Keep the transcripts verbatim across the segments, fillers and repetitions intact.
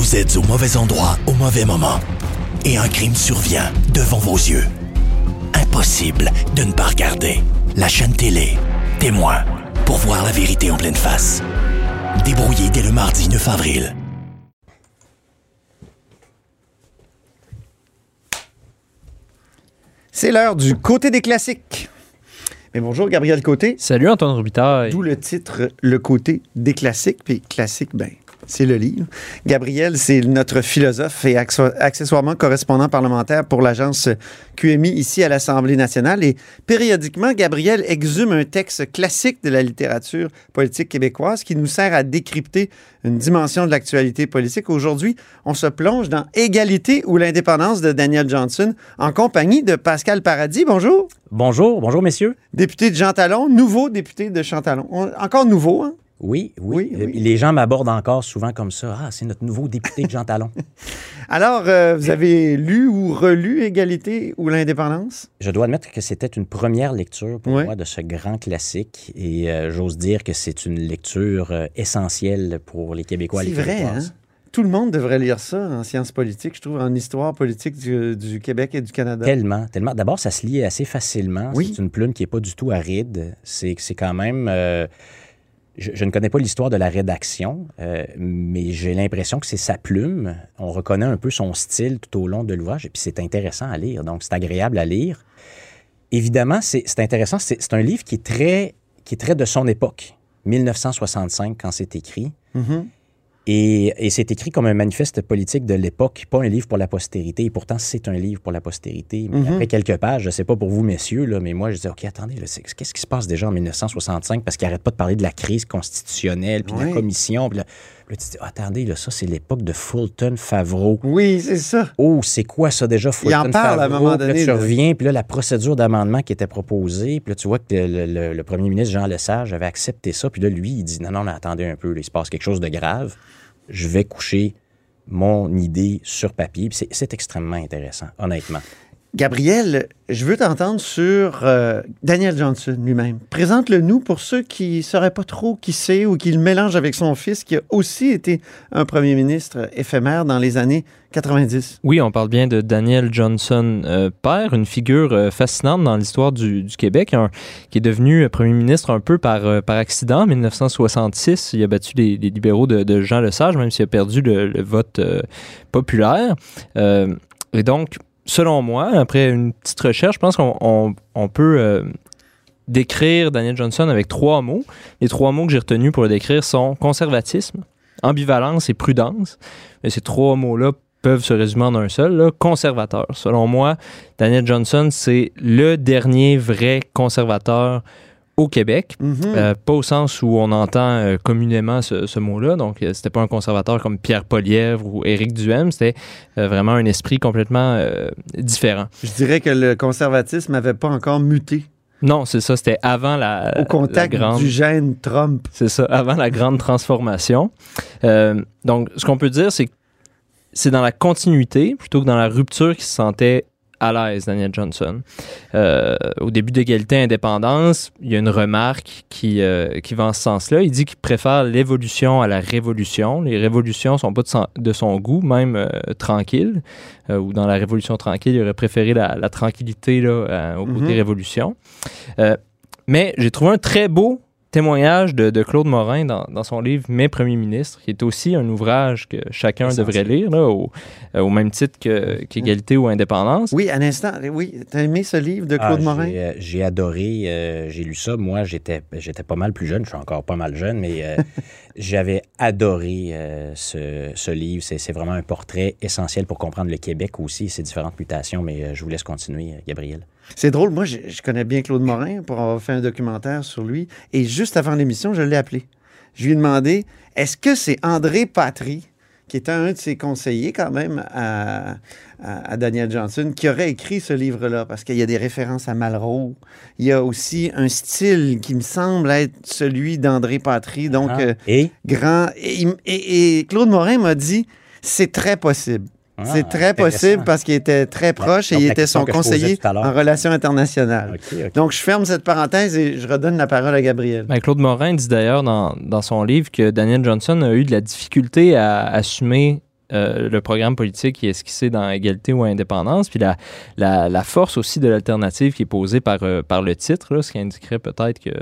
Vous êtes au mauvais endroit au mauvais moment. Et un crime survient devant vos yeux. Impossible de ne pas regarder. La chaîne télé, Témoin, pour voir la vérité en pleine face. Débrouillé dès le mardi neuf avril. C'est l'heure du côté des classiques. Mais bonjour, Gabriel Côté. Salut, Antoine Robitaille. D'où le titre « Le côté des classiques ». Puis classique, ben, c'est le livre. Gabriel, c'est notre philosophe et accessoirement correspondant parlementaire pour l'agence Q M I ici à l'Assemblée nationale. Et périodiquement, Gabriel exhume un texte classique de la littérature politique québécoise qui nous sert à décrypter une dimension de l'actualité politique. Aujourd'hui, on se plonge dans « Égalité ou l'indépendance » de Daniel Johnson en compagnie de Pascal Paradis. Bonjour. Bonjour, bonjour messieurs. Député de Jean Talon, nouveau député de Jean Talon. On, encore nouveau, hein? Oui, oui, oui, oui. Les gens m'abordent encore souvent comme ça. Ah, c'est notre nouveau député de Jean Talon. Alors, euh, vous avez lu ou relu Égalité ou l'indépendance? Je dois admettre que c'était une première lecture pour ouais. moi de ce grand classique et euh, j'ose dire que c'est une lecture euh, essentielle pour les Québécois. C'est les vrai, hein? Tout le monde devrait lire ça en sciences politiques, je trouve, en histoire politique du, du Québec et du Canada. Tellement, tellement. D'abord, ça se lit assez facilement. Oui. C'est une plume qui n'est pas du tout aride. C'est, c'est quand même... Euh, je, je ne connais pas l'histoire de la rédaction, euh, mais j'ai l'impression que c'est sa plume. On reconnaît un peu son style tout au long de l'ouvrage, et puis c'est intéressant à lire. Donc, c'est agréable à lire. Évidemment, c'est, c'est intéressant. C'est, c'est un livre qui est, très, qui est très de son époque, dix-neuf cent soixante-cinq, quand c'est écrit. Mm-hmm. Et, et c'est écrit comme un manifeste politique de l'époque, pas un livre pour la postérité. Et pourtant, c'est un livre pour la postérité. Mais mm-hmm. après quelques pages, je ne sais pas pour vous, messieurs, là, mais moi, je disais, OK, attendez, là, c'est, qu'est-ce qui se passe déjà en dix-neuf cent soixante-cinq? Parce qu'il n'arrête pas de parler de la crise constitutionnelle, puis oui. de la commission. Puis là, là, tu te dis, oh, attendez, là, ça, c'est l'époque de Fulton-Favreau. Oui, c'est ça. Oh, c'est quoi ça déjà, Fulton-Favreau? Il en parle à un moment donné. Puis là, tu de... reviens, puis là, la procédure d'amendement qui était proposée, puis là, tu vois que le, le, le premier ministre Jean Lesage avait accepté ça, puis là, lui, il dit, non, non, attendez un peu, là, il se passe quelque chose de grave. Je vais coucher mon idée sur papier. C'est, c'est extrêmement intéressant, honnêtement. Gabriel, je veux t'entendre sur euh, Daniel Johnson lui-même. Présente-le nous pour ceux qui ne sauraient pas trop qui c'est ou qui le mélangent avec son fils, qui a aussi été un premier ministre éphémère dans les années quatre-vingt-dix. Oui, on parle bien de Daniel Johnson, euh, père, une figure euh, fascinante dans l'histoire du, du Québec, un, qui est devenu premier ministre un peu par, euh, par accident. En dix-neuf cent soixante-six, il a battu les, les libéraux de, de Jean Lesage, même s'il a perdu le, le vote euh, populaire. Euh, et donc, selon moi, après une petite recherche, je pense qu'on on, on peut euh, décrire Daniel Johnson avec trois mots. Les trois mots que j'ai retenus pour le décrire sont conservatisme, ambivalence et prudence. Et ces trois mots-là peuvent se résumer en un seul, là, conservateur. Selon moi, Daniel Johnson, c'est le dernier vrai conservateur au Québec, Mm-hmm. euh, pas au sens où on entend euh, communément ce, ce mot-là. Donc, euh, c'était pas un conservateur comme Pierre Poilievre ou Éric Duhem. C'était euh, vraiment un esprit complètement euh, différent. Je dirais que le conservatisme n'avait pas encore muté. Non, c'est ça. C'était avant la Au contact la grande... du gène Trump. C'est ça, avant la grande transformation. Euh, donc, ce qu'on peut dire, c'est que c'est dans la continuité plutôt que dans la rupture qu'il se sentait à l'aise, Daniel Johnson. Euh, au début d'Égalité-Indépendance, il y a une remarque qui, euh, qui va en ce sens-là. Il dit qu'il préfère l'évolution à la révolution. Les révolutions ne sont pas de son, de son goût, même euh, tranquille. Euh, ou dans la Révolution tranquille, il aurait préféré la, la tranquillité là, euh, au côté Mm-hmm. révolution. Euh, mais j'ai trouvé un très beau témoignage de, de Claude Morin dans, dans son livre « Mes premiers ministres », qui est aussi un ouvrage que chacun devrait lire, là, au, euh, au même titre que, qu'Égalité ou Indépendance. Oui, un instant. Oui, t'as aimé ce livre de Claude ah, Morin? J'ai, euh, j'ai adoré. Euh, j'ai lu ça. Moi, j'étais, j'étais pas mal plus jeune. Je suis encore pas mal jeune, mais euh, j'avais adoré euh, ce, ce livre. C'est, c'est vraiment un portrait essentiel pour comprendre le Québec aussi et ses différentes mutations. Mais euh, je vous laisse continuer, Gabriel. C'est drôle. Moi, je, je connais bien Claude Morin pour avoir fait un documentaire sur lui. Et juste avant l'émission, je l'ai appelé. Je lui ai demandé, est-ce que c'est André Patry, qui était un de ses conseillers quand même à, à, à Daniel Johnson, qui aurait écrit ce livre-là? Parce qu'il y a des références à Malraux. Il y a aussi un style qui me semble être celui d'André Patry. Donc, ah, euh, et? grand. Et, et, et Claude Morin m'a dit, c'est très possible. Ah, c'est très possible parce qu'il était très proche et il était son conseiller en relations internationales. Okay, okay. Donc, je ferme cette parenthèse et je redonne la parole à Gabriel. Ben, Claude Morin dit d'ailleurs dans, dans son livre que Daniel Johnson a eu de la difficulté à assumer euh, le programme politique qui est esquissé dans Égalité ou Indépendance, puis la, la, la force aussi de l'alternative qui est posée par, euh, par le titre, là, ce qui indiquerait peut-être que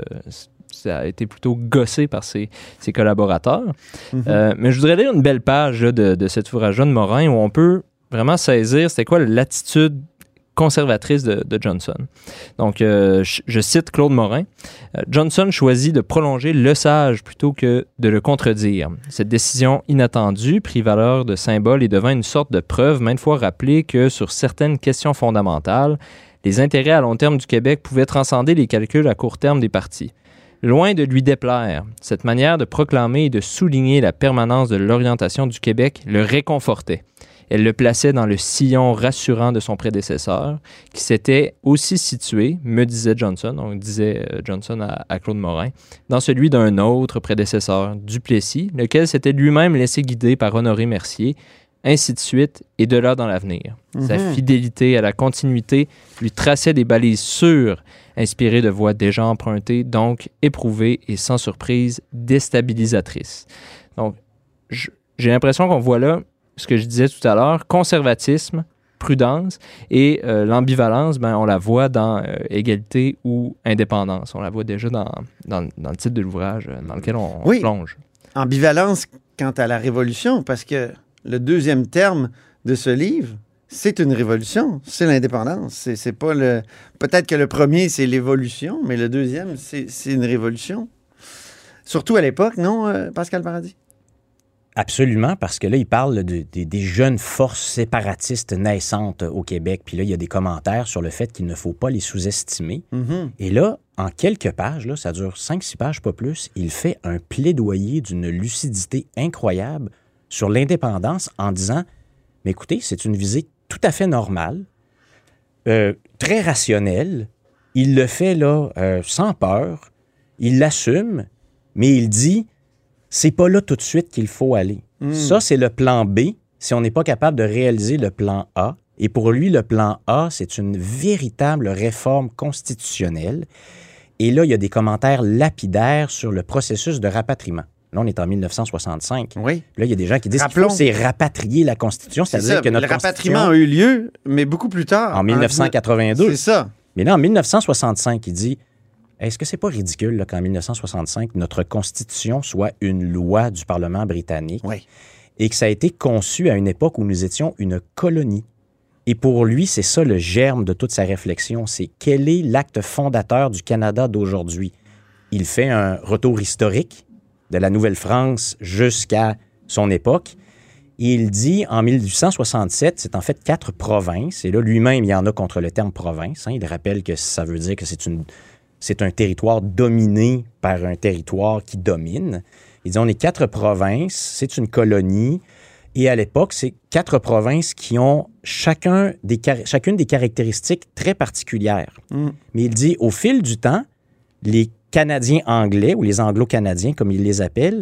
ça a été plutôt gossé par ses, ses collaborateurs. Mm-hmm. Euh, mais je voudrais lire une belle page là, de, de cet ouvrage-là de Morin où on peut vraiment saisir c'était quoi l'attitude conservatrice de, de Johnson. Donc, euh, je, je cite Claude Morin. Euh, « Johnson choisit de prolonger le sage plutôt que de le contredire. Cette décision inattendue prit valeur de symbole et devint une sorte de preuve maintes fois rappelée que sur certaines questions fondamentales, les intérêts à long terme du Québec pouvaient transcender les calculs à court terme des partis. Loin de lui déplaire, cette manière de proclamer et de souligner la permanence de l'orientation du Québec le réconfortait. Elle le plaçait dans le sillon rassurant de son prédécesseur, qui s'était aussi situé, me disait Johnson, on disait Johnson à, à Claude Morin, dans celui d'un autre prédécesseur, Duplessis, lequel s'était lui-même laissé guider par Honoré Mercier, ainsi de suite, et de là dans l'avenir. Mm-hmm. Sa fidélité à la continuité lui traçait des balises sûres, inspirées de voies déjà empruntées, donc éprouvées et sans surprise déstabilisatrices. Donc, je, j'ai l'impression qu'on voit là ce que je disais tout à l'heure, conservatisme, prudence, et euh, l'ambivalence, ben, on la voit dans euh, Égalité ou Indépendance. On la voit déjà dans, dans, dans le titre de l'ouvrage euh, dans lequel on, oui. on plonge. Ambivalence quant à la révolution, parce que le deuxième terme de ce livre, c'est une révolution, c'est l'indépendance. C'est, c'est pas le... Peut-être que le premier, c'est l'évolution, mais le deuxième, c'est, c'est une révolution. Surtout à l'époque, non, euh, Pascal Paradis? Absolument, parce que là, il parle de, de, des jeunes forces séparatistes naissantes au Québec. Puis là, il y a des commentaires sur le fait qu'il ne faut pas les sous-estimer. Mm-hmm. Et là, en quelques pages, là, ça dure cinq six pages, pas plus, il fait un plaidoyer d'une lucidité incroyable sur l'indépendance en disant, mais écoutez, c'est une visée tout à fait normale, euh, très rationnelle. Il le fait là euh, sans peur, il l'assume, mais il dit... C'est pas là tout de suite qu'il faut aller. Mm. Ça, c'est le plan B si on n'est pas capable de réaliser le plan A. Et pour lui, le plan A, c'est une véritable réforme constitutionnelle. Et là, il y a des commentaires lapidaires sur le processus de rapatriement. Là, on est en dix-neuf cent soixante-cinq. Oui. Là, il y a des gens qui disent Rappelons, qu'il faut c'est rapatrier la Constitution. C'est c'est-à-dire ça, que notre le rapatriement a eu lieu, mais beaucoup plus tard. En dix-neuf cent quatre-vingt-deux. C'est ça. Mais là, en dix-neuf cent soixante-cinq, il dit... Est-ce que c'est pas ridicule là, qu'en dix-neuf cent soixante-cinq, notre Constitution soit une loi du Parlement britannique oui. et que ça a été conçu à une époque où nous étions une colonie? Et pour lui, c'est ça le germe de toute sa réflexion, c'est quel est l'acte fondateur du Canada d'aujourd'hui? Il fait un retour historique de la Nouvelle-France jusqu'à son époque. Et il dit, en dix-huit cent soixante-sept, c'est en fait quatre provinces. Et là, lui-même, il y en a contre le terme province. Hein. Il rappelle que ça veut dire que c'est une... C'est un territoire dominé par un territoire qui domine. Il dit, on est quatre provinces, c'est une colonie. Et à l'époque, c'est quatre provinces qui ont chacun des, chacune des caractéristiques très particulières. Mm. Mais il dit, au fil du temps, les Canadiens anglais, ou les Anglo-Canadiens, comme il les appelle,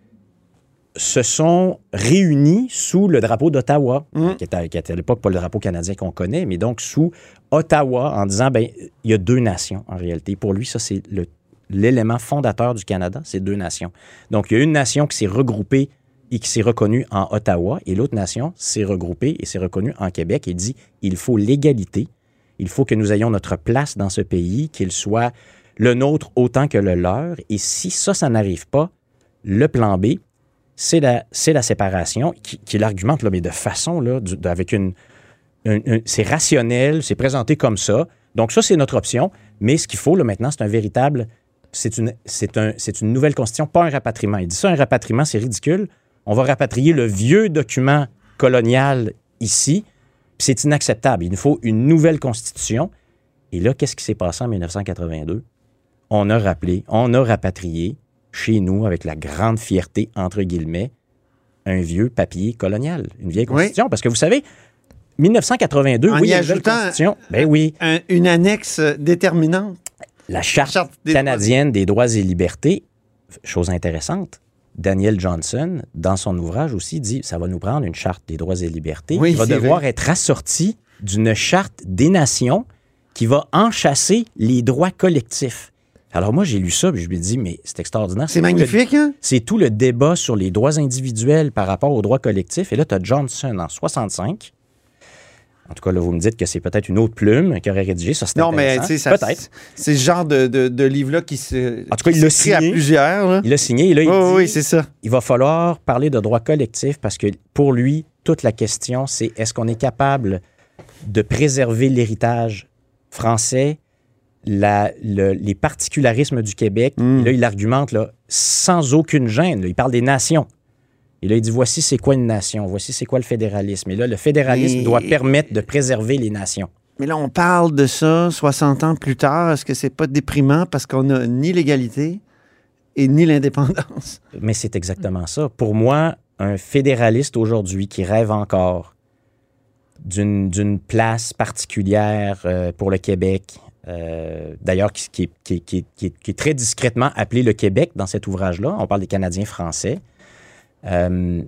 se sont réunis sous le drapeau d'Ottawa, mmh. qui était, qui était à l'époque pas le drapeau canadien qu'on connaît, mais donc sous Ottawa, en disant, ben il y a deux nations, en réalité. Pour lui, ça, c'est le, l'élément fondateur du Canada, c'est deux nations. Donc, il y a une nation qui s'est regroupée et qui s'est reconnue en Ottawa, et l'autre nation s'est regroupée et s'est reconnue en Québec, et dit, il faut l'égalité, il faut que nous ayons notre place dans ce pays, qu'il soit le nôtre autant que le leur, et si ça, ça n'arrive pas, le plan B, C'est la, c'est la séparation qui, qui l'argumente, là, mais de façon, là, du, de, avec une, une, une... C'est rationnel, c'est présenté comme ça. Donc ça, c'est notre option. Mais ce qu'il faut, là, maintenant, c'est un véritable... C'est une, c'est, un, c'est une nouvelle constitution, pas un rapatriement. Il dit ça, un rapatriement, c'est ridicule. On va rapatrier le vieux document colonial ici, puis c'est inacceptable. Il nous faut une nouvelle constitution. Et là, qu'est-ce qui s'est passé en dix-neuf cent quatre-vingt-deux? On a rappelé, on a rapatrié chez nous, avec la grande fierté, entre guillemets, un vieux papier colonial, une vieille constitution. Oui. Parce que vous savez, dix-neuf cent quatre-vingt-deux, en oui, y il y a ajoutant une constitution. Ben oui. Un, une annexe déterminante. La Charte, Charte des canadienne droits. des droits et libertés, chose intéressante, Daniel Johnson, dans son ouvrage aussi, dit ça va nous prendre une Charte des droits et libertés oui, qui va devoir vrai. être assortie d'une Charte des nations qui va enchasser les droits collectifs. Alors moi, j'ai lu ça, puis je lui ai dit, mais c'est extraordinaire. C'est magnifique, le, hein? C'est tout le débat sur les droits individuels par rapport aux droits collectifs. Et là, tu as Johnson en soixante-cinq. En tout cas, là, vous me dites que c'est peut-être une autre plume qui aurait rédigé. Ça, c'est non, mais tu sais, ça, peut-être. C'est ce genre de, de, de livre-là qui se. En tout cas, il l'a signé. À plusieurs. Là. Il l'a signé. Et là, il oh, dit, oui, c'est ça. Il va falloir parler de droits collectifs parce que pour lui, toute la question, c'est est-ce qu'on est capable de préserver l'héritage français, la, le, les particularismes du Québec. Mm. Et là, il argumente là, sans aucune gêne. Là, il parle des nations. Et là, il dit, voici c'est quoi une nation, voici c'est quoi le fédéralisme. Et là, le fédéralisme Mais... doit permettre de préserver les nations. Mais là, on parle de ça soixante ans plus tard. Est-ce que c'est pas déprimant parce qu'on n'a ni l'égalité et ni l'indépendance? Mais c'est exactement ça. Pour moi, un fédéraliste aujourd'hui qui rêve encore d'une, d'une place particulière euh, pour le Québec, euh, d'ailleurs, qui, qui, qui, qui, qui, qui est très discrètement appelé le Québec dans cet ouvrage-là. On parle des Canadiens français. Euh,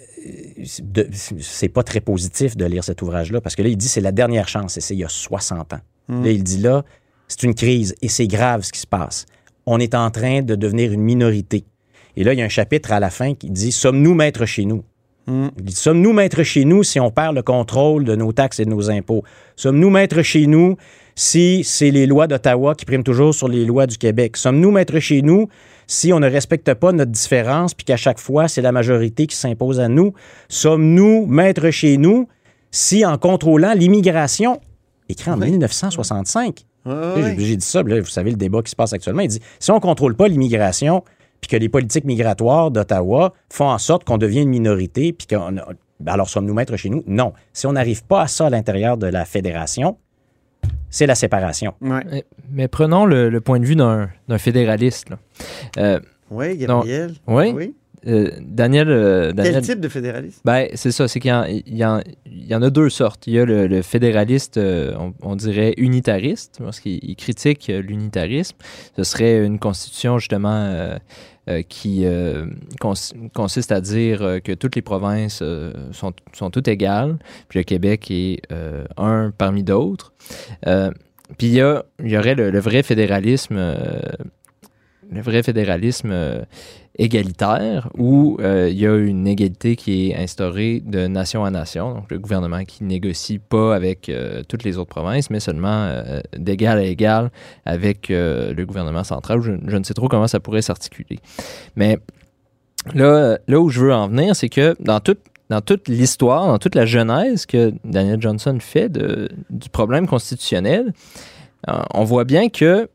de, c'est pas très positif de lire cet ouvrage-là parce que là, il dit c'est la dernière chance et c'est il y a soixante ans. Mmh. Là, il dit là, c'est une crise et c'est grave ce qui se passe. On est en train de devenir une minorité. Et là, il y a un chapitre à la fin qui dit « Sommes-nous maîtres chez nous? Mmh. » Il dit « Sommes-nous maîtres chez nous si on perd le contrôle de nos taxes et de nos impôts? Sommes-nous maîtres chez nous si c'est les lois d'Ottawa qui priment toujours sur les lois du Québec? Sommes-nous maîtres chez nous si on ne respecte pas notre différence puis qu'à chaque fois, c'est la majorité qui s'impose à nous? Sommes-nous maîtres chez nous si, en contrôlant l'immigration, écrit en oui. dix-neuf cent soixante-cinq, oui, oui. J'ai, j'ai dit ça, là, vous savez le débat qui se passe actuellement, il dit, si on ne contrôle pas l'immigration puis que les politiques migratoires d'Ottawa font en sorte qu'on devient une minorité puis qu'on... Alors, sommes-nous maîtres chez nous? Non. Si on n'arrive pas à ça à l'intérieur de la fédération, c'est la séparation. Ouais. Mais, mais prenons le, le point de vue d'un, d'un fédéraliste. Là. Euh, oui, Gabriel. Donc, oui. oui. Euh, Daniel, euh, Daniel... Quel type de fédéraliste? Ben, c'est ça, c'est qu'il y en, il y en, il y en a deux sortes. Il y a le, le fédéraliste, euh, on, on dirait unitariste, parce qu'il il critique l'unitarisme. Ce serait une constitution, justement, euh, euh, qui euh, cons- consiste à dire euh, que toutes les provinces euh, sont, sont toutes égales, puis le Québec est euh, un parmi d'autres. Euh, puis il y, a, il y aurait le, le vrai fédéralisme, euh, le vrai fédéralisme euh, égalitaire, où euh, il y a une égalité qui est instaurée de nation à nation, donc le gouvernement qui négocie pas avec euh, toutes les autres provinces, mais seulement euh, d'égal à égal avec euh, le gouvernement central. Je, je ne sais trop comment ça pourrait s'articuler. Mais là, là où je veux en venir, c'est que dans toute dans toute l'histoire, dans toute la genèse que Daniel Johnson fait de, du problème constitutionnel, euh, on voit bien que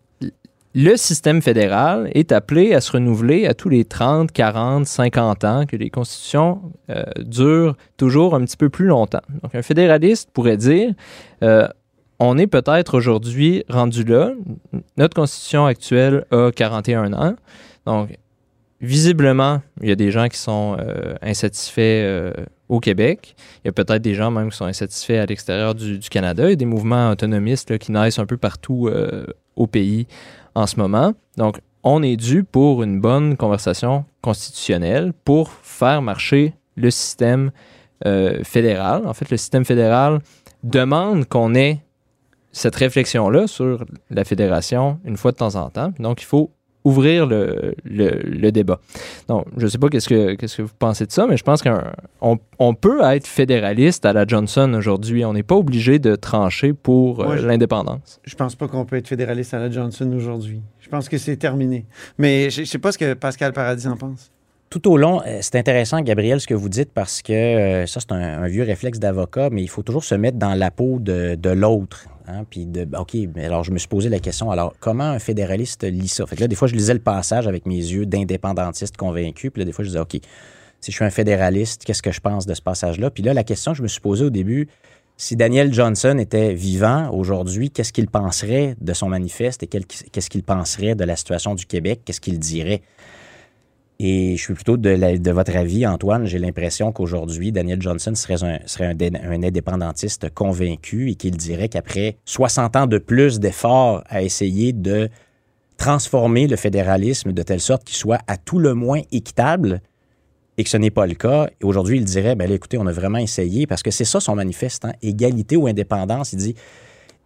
le système fédéral est appelé à se renouveler à tous les trente, quarante, cinquante ans, que les constitutions euh, durent toujours un petit peu plus longtemps. Donc, un fédéraliste pourrait dire, euh, on est peut-être aujourd'hui rendu là, notre constitution actuelle a quarante et un ans, donc visiblement, il y a des gens qui sont euh, insatisfaits euh, au Québec. Il y a peut-être des gens même qui sont insatisfaits à l'extérieur du, du Canada. Il y a des mouvements autonomistes là, qui naissent un peu partout euh, au pays en ce moment. Donc, on est dû pour une bonne conversation constitutionnelle pour faire marcher le système euh, fédéral. En fait, le système fédéral demande qu'on ait cette réflexion-là sur la fédération une fois de temps en temps. Donc, il faut ouvrir le, le, le débat. Donc, je ne sais pas qu'est-ce que, qu'est-ce que vous pensez de ça, mais je pense qu'on on peut être fédéraliste à la Johnson aujourd'hui. On n'est pas obligé de trancher pour euh, ouais, l'indépendance. Je ne pense pas qu'on peut être fédéraliste à la Johnson aujourd'hui. Je pense que c'est terminé. Mais je ne sais pas ce que Pascal Paradis en pense. Tout au long, c'est intéressant, Gabriel, ce que vous dites, parce que euh, ça, c'est un, un vieux réflexe d'avocat, mais il faut toujours se mettre dans la peau de, de l'autre. Hein, puis de, OK, mais alors je me suis posé la question, alors comment un fédéraliste lit ça? Fait que là, des fois, je lisais le passage avec mes yeux d'indépendantiste convaincu, puis là, des fois, je disais, OK, si je suis un fédéraliste, qu'est-ce que je pense de ce passage-là? Puis là, la question que je me suis posée au début, si Daniel Johnson était vivant aujourd'hui, qu'est-ce qu'il penserait de son manifeste et quel, qu'est-ce qu'il penserait de la situation du Québec? Qu'est-ce qu'il dirait? Et je suis plutôt de, la, de votre avis, Antoine. J'ai l'impression qu'aujourd'hui, Daniel Johnson serait un, serait un, un indépendantiste convaincu et qu'il dirait qu'après soixante ans de plus d'efforts à essayer de transformer le fédéralisme de telle sorte qu'il soit à tout le moins équitable et que ce n'est pas le cas. Et aujourd'hui, il dirait, bien écoutez, on a vraiment essayé parce que c'est ça son manifeste, hein, égalité ou indépendance. Il dit,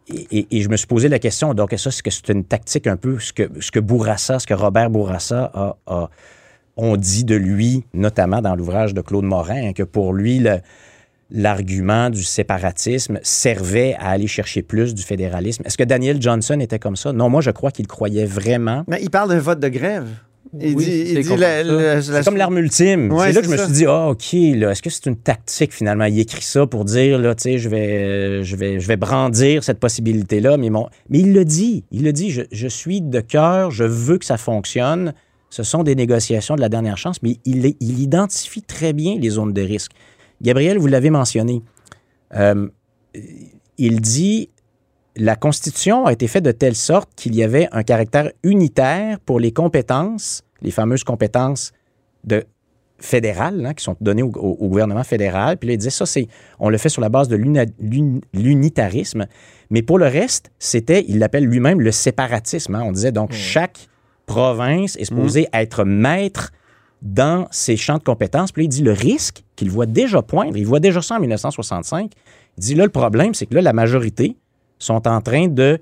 et, et, et je me suis posé la question, donc ça, c'est que c'est une tactique un peu, ce que, ce que Bourassa, ce que Robert Bourassa a, a, on dit de lui, notamment dans l'ouvrage de Claude Morin, hein, que pour lui, le, l'argument du séparatisme servait à aller chercher plus du fédéralisme. Est-ce que Daniel Johnson était comme ça? Non, moi, je crois qu'il croyait vraiment. Mais il parle d'un vote de grève. Il oui, dit, il c'est dit comme, la, la, la, c'est comme l'arme ultime. Ouais, c'est là c'est que je me ça. suis dit, ah, OK, là, est-ce que c'est une tactique finalement? Il écrit ça pour dire, là, tu sais, je vais, euh, je, vais, je vais brandir cette possibilité-là. Mais, mon... mais il le dit. Il le dit, je, je suis de cœur, je veux que ça fonctionne. Ce sont des négociations de la dernière chance, mais il, il identifie très bien les zones de risque. Gabriel, vous l'avez mentionné. Euh, il dit la Constitution a été faite de telle sorte qu'il y avait un caractère unitaire pour les compétences, les fameuses compétences de fédérales hein, qui sont données au, au, au gouvernement fédéral. Puis là, il disait ça, c'est, on le fait sur la base de l'una, l'un, l'unitarisme. Mais pour le reste, c'était, il l'appelle lui-même le séparatisme. Hein. On disait donc mmh. chaque province est supposée mmh. être maître dans ses champs de compétences. Puis là, il dit le risque qu'il voit déjà poindre, il voit déjà ça en dix-neuf cent soixante-cinq. Il dit là, le problème, c'est que là, la majorité sont en train de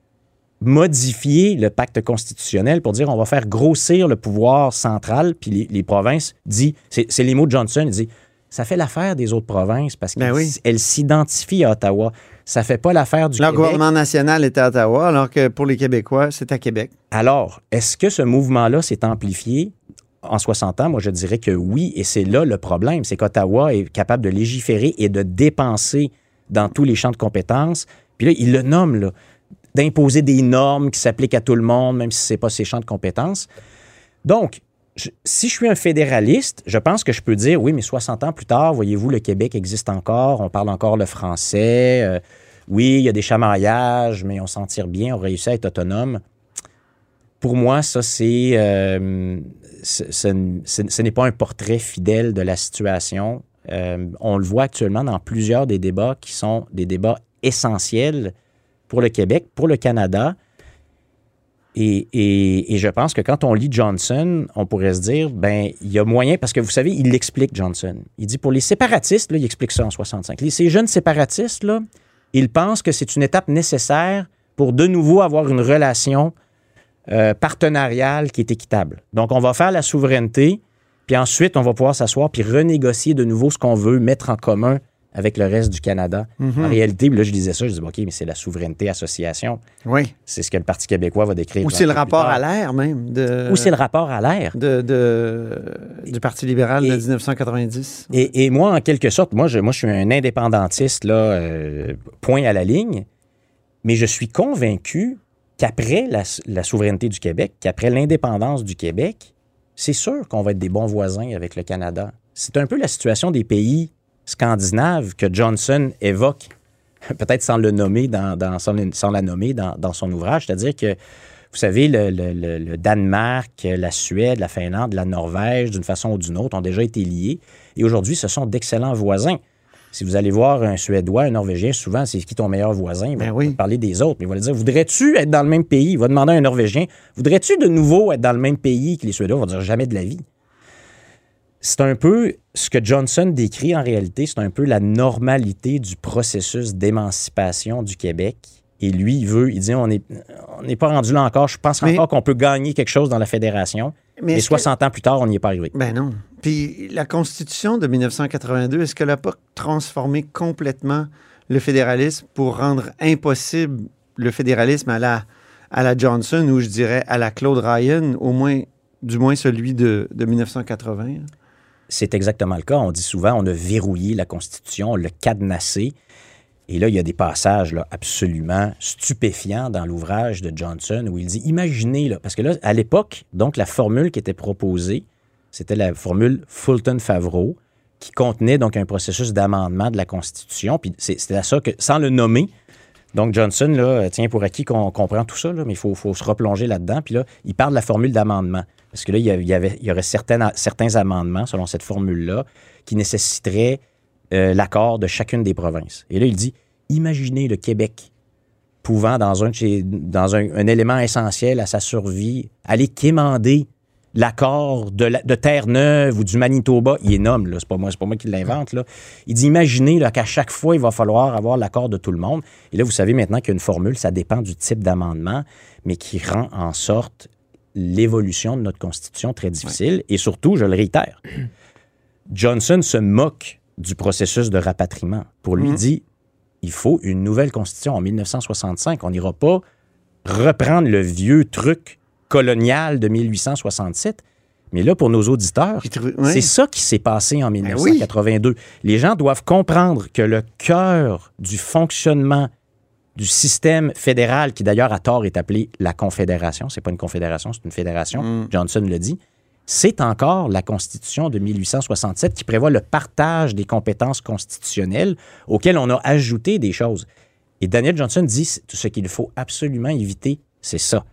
modifier le pacte constitutionnel pour dire on va faire grossir le pouvoir central. Puis les, les provinces, dit, c'est, c'est les mots de Johnson, il dit ça fait l'affaire des autres provinces parce qu'elles oui. s'identifient à Ottawa. Ça fait pas l'affaire du Le Québec. gouvernement national était à Ottawa, alors que pour les Québécois, c'est à Québec. Alors, est-ce que ce mouvement-là s'est amplifié en soixante ans? Moi, je dirais que oui, et c'est là le problème. C'est qu'Ottawa est capable de légiférer et de dépenser dans tous les champs de compétences. Puis là, il le nomme, là, d'imposer des normes qui s'appliquent à tout le monde, même si ce n'est pas ses champs de compétences. Donc, je, si je suis un fédéraliste, je pense que je peux dire, oui, mais soixante ans plus tard, voyez-vous, le Québec existe encore, on parle encore le français, euh, oui, il y a des chamaillages, mais on s'en tire bien, on réussit à être autonome. Pour moi, ça, c'est, euh, c'est, c'est, c'est, ce n'est pas un portrait fidèle de la situation. Euh, on le voit actuellement dans plusieurs des débats qui sont des débats essentiels pour le Québec, pour le Canada. Et, et, et je pense que quand on lit Johnson, on pourrait se dire, ben il y a moyen, parce que vous savez, il l'explique, Johnson. Il dit pour les séparatistes, là, il explique ça en soixante-cinq. Les, ces jeunes séparatistes, là, ils pensent que c'est une étape nécessaire pour de nouveau avoir une relation euh, partenariale qui est équitable. Donc, on va faire la souveraineté, puis ensuite, on va pouvoir s'asseoir puis renégocier de nouveau ce qu'on veut mettre en commun avec le reste du Canada. Mm-hmm. En réalité, là, je disais ça, je disais, OK, mais c'est la souveraineté association. Oui. C'est ce que le Parti québécois va décrire. Ou c'est le rapport à l'air, même. De, Ou c'est le rapport à l'air. De, de, du Parti libéral et, de dix-neuf cent quatre-vingt-dix. Et, et moi, en quelque sorte, moi je, moi, je suis un indépendantiste, là, euh, point à la ligne, mais je suis convaincu qu'après la, la souveraineté du Québec, qu'après l'indépendance du Québec, c'est sûr qu'on va être des bons voisins avec le Canada. C'est un peu la situation des pays scandinaves que Johnson évoque, peut-être sans le nommer, dans, dans, sans, sans la nommer dans, dans son ouvrage. C'est-à-dire que, vous savez, le, le, le Danemark, la Suède, la Finlande, la Norvège, d'une façon ou d'une autre, ont déjà été liés. Et aujourd'hui, ce sont d'excellents voisins. Si vous allez voir un Suédois, un Norvégien, souvent, c'est qui ton meilleur voisin? Il va ben oui. parler des autres. Mais il va lui dire, voudrais-tu être dans le même pays? Il va demander à un Norvégien, voudrais-tu de nouveau être dans le même pays que les Suédois? Il va dire, jamais de la vie. C'est un peu ce que Johnson décrit en réalité, c'est un peu la normalité du processus d'émancipation du Québec. Et lui, il veut, il dit, on n'est on n'est pas rendu là encore. Je pense mais, encore qu'on peut gagner quelque chose dans la fédération. Mais, mais soixante que... ans plus tard, on n'y est pas arrivé. Ben non. Puis la Constitution de dix-neuf cent quatre-vingt-deux, est-ce qu'elle n'a pas transformé complètement le fédéralisme pour rendre impossible le fédéralisme à la, à la Johnson ou je dirais à la Claude Ryan, au moins, du moins celui de, de dix-neuf cent quatre-vingts? C'est exactement le cas. On dit souvent, on a verrouillé la Constitution, on l'a cadenassée. Et là, il y a des passages là, absolument stupéfiants dans l'ouvrage de Johnson où il dit, imaginez, là, parce que là, à l'époque, donc la formule qui était proposée, c'était la formule Fulton-Favreau, qui contenait donc un processus d'amendement de la Constitution. Puis c'est, c'était à ça que, sans le nommer, donc Johnson, là, tient pour acquis qu'on comprend tout ça, là, mais il faut, faut se replonger là-dedans. Puis là, il parle de la formule d'amendement. Parce que là, il y, avait, il y aurait certaines, certains amendements, selon cette formule-là, qui nécessiteraient euh, l'accord de chacune des provinces. Et là, il dit, imaginez le Québec pouvant, dans un, dans un, un élément essentiel à sa survie, aller quémander l'accord de, la, de Terre-Neuve ou du Manitoba, il est nomme, là, c'est pas moi, c'est pas moi qui l'invente, là. Il dit, imaginez là, qu'à chaque fois, il va falloir avoir l'accord de tout le monde. Et là, vous savez maintenant qu'il y a une formule, ça dépend du type d'amendement, mais qui rend en sorte l'évolution de notre Constitution très difficile. Ouais. Et surtout, je le réitère, Johnson se moque du processus de rapatriement. Pour lui, mmh. dit, il faut une nouvelle Constitution en dix-neuf cent soixante-cinq. On n'ira pas reprendre le vieux truc colonial de dix-huit cent soixante-sept. Mais là, pour nos auditeurs, oui. c'est ça qui s'est passé en dix-neuf cent quatre-vingt-deux. Oui. Les gens doivent comprendre que le cœur du fonctionnement du système fédéral, qui d'ailleurs à tort est appelé la Confédération, c'est pas une confédération, c'est une fédération, mmh. Johnson le dit, c'est encore la Constitution de dix-huit cent soixante-sept qui prévoit le partage des compétences constitutionnelles auxquelles on a ajouté des choses. Et Daniel Johnson dit ce qu'il faut absolument éviter, c'est ça.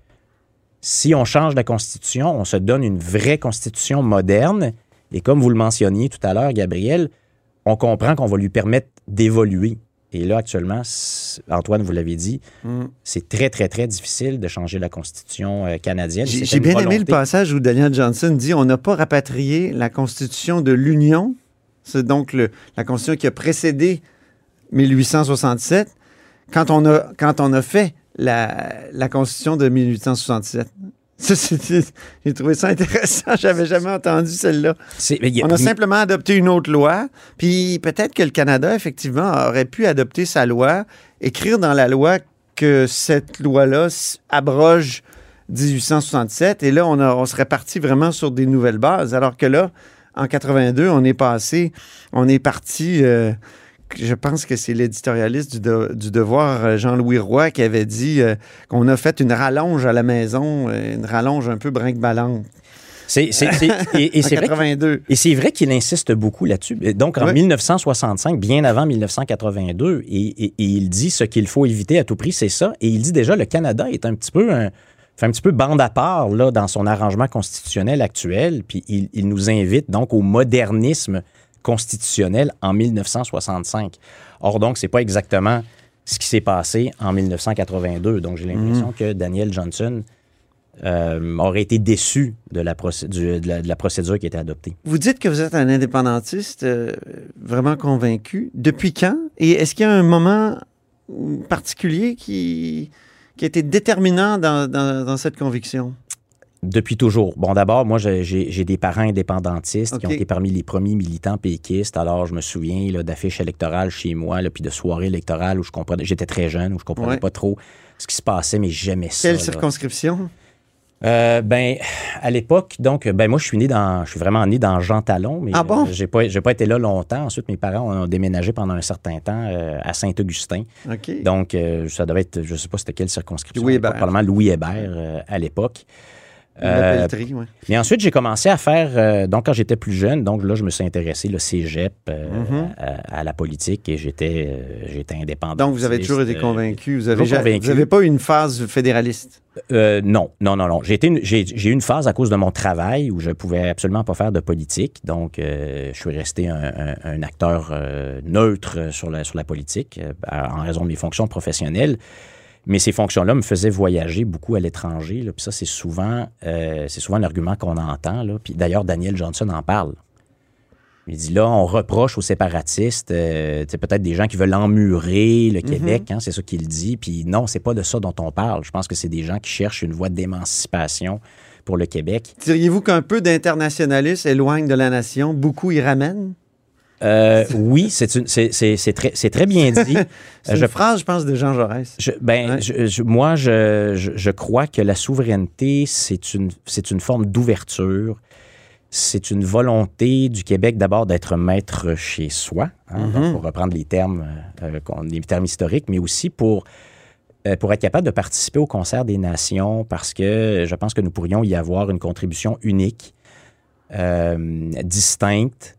Si on change la Constitution, on se donne une vraie Constitution moderne. Et comme vous le mentionniez tout à l'heure, Gabriel, on comprend qu'on va lui permettre d'évoluer. Et là, actuellement, Antoine, vous l'avez dit, mm. c'est très, très, très difficile de changer la Constitution euh, canadienne. J'ai, j'ai bien volonté. aimé le passage où Daniel Johnson dit « On n'a pas rapatrié la Constitution de l'Union ». C'est donc le, la Constitution qui a précédé dix-huit cent soixante-sept. Quand on a, quand on a fait la, la Constitution de dix-huit cent soixante-sept. Ça, c'est, j'ai trouvé ça intéressant. J'avais jamais entendu celle-là. A, on a simplement adopté une autre loi. Puis peut-être que le Canada, effectivement, aurait pu adopter sa loi, écrire dans la loi que cette loi-là abroge dix-huit cent soixante-sept. Et là, on, a, on serait parti vraiment sur des nouvelles bases. Alors que là, en quatre-vingt-deux, on est passé, on est parti... Euh, je pense que c'est l'éditorialiste du, de, du Devoir, Jean-Louis Roy, qui avait dit euh, qu'on a fait une rallonge à la maison, une rallonge un peu brinque-ballante. C'est, c'est, c'est, et, et, c'est vrai et c'est vrai qu'il insiste beaucoup là-dessus. Donc, en oui. dix-neuf cent soixante-cinq, bien avant dix-neuf cent quatre-vingt-deux, et, et, et il dit ce qu'il faut éviter à tout prix, c'est ça. Et il dit déjà le Canada est un petit peu... Un, fait un petit peu bande à part là, dans son arrangement constitutionnel actuel, puis il, il nous invite donc au modernisme constitutionnel en dix-neuf cent soixante-cinq. Or, donc, c'est pas exactement ce qui s'est passé en dix-neuf cent quatre-vingt-deux. Donc, j'ai l'impression mmh. que Daniel Johnson euh, aurait été déçu de la, procédure, de, la, de la procédure qui a été adoptée. Vous dites que vous êtes un indépendantiste euh, vraiment convaincu. Depuis quand? Et est-ce qu'il y a un moment particulier qui, qui a été déterminant dans, dans, dans cette conviction? Depuis toujours. Bon, d'abord, moi, j'ai, j'ai des parents indépendantistes okay. qui ont été parmi les premiers militants péquistes. Alors, je me souviens là, d'affiches électorales chez moi, là, puis de soirées électorales où je comprenais, j'étais très jeune, où je comprenais ouais. pas trop ce qui se passait, mais j'aimais ça. Quelle là. circonscription? Euh, ben, à l'époque, donc, ben moi, je suis né dans, je suis vraiment né dans Jean Talon, mais ah bon? euh, j'ai pas, j'ai pas été là longtemps. Ensuite, mes parents ont déménagé pendant un certain temps euh, à Saint-Augustin. Okay. Donc, euh, ça devait être, je sais pas c'était quelle circonscription. Louis Hébert. Probablement Louis Hébert euh, à l'époque. Euh, pelleterie, ouais. Mais ensuite, j'ai commencé à faire, euh, donc quand j'étais plus jeune, donc là, je me suis intéressé le cégep euh, mm-hmm. à, à la politique et j'étais, euh, j'étais indépendant. Donc, vous avez toujours été convaincu. Vous n'avez ja- pas eu une phase fédéraliste? Euh, non, non, non, non. J'ai, été une, j'ai, j'ai eu une phase à cause de mon travail où je pouvais absolument pas faire de politique. Donc, euh, je suis resté un, un, un acteur euh, neutre sur la, sur la politique euh, en raison de mes fonctions professionnelles. Mais ces fonctions-là me faisaient voyager beaucoup à l'étranger. Là, puis ça, c'est souvent, euh, c'est souvent un argument qu'on entend. Là. Puis d'ailleurs, Daniel Johnson en parle. Il dit là, on reproche aux séparatistes, euh, peut-être des gens qui veulent emmurer le Québec, mm-hmm. hein, c'est ça qu'il dit. Puis non, c'est pas de ça dont on parle. Je pense que c'est des gens qui cherchent une voie d'émancipation pour le Québec. Diriez-vous qu'un peu d'internationalisme éloigne de la nation? Beaucoup y ramènent? Euh, oui, c'est, une, c'est, c'est, c'est, très, c'est très bien dit. C'est je, une phrase, je pense, de Jean Jaurès. Je, ben, ouais. je, je, moi, je, je, je crois que la souveraineté, c'est une, c'est une forme d'ouverture. C'est une volonté du Québec d'abord d'être maître chez soi, hein, mm-hmm. pour reprendre les termes, euh, les termes historiques, mais aussi pour, euh, pour être capable de participer au concert des nations, parce que je pense que nous pourrions y avoir une contribution unique, euh, distincte.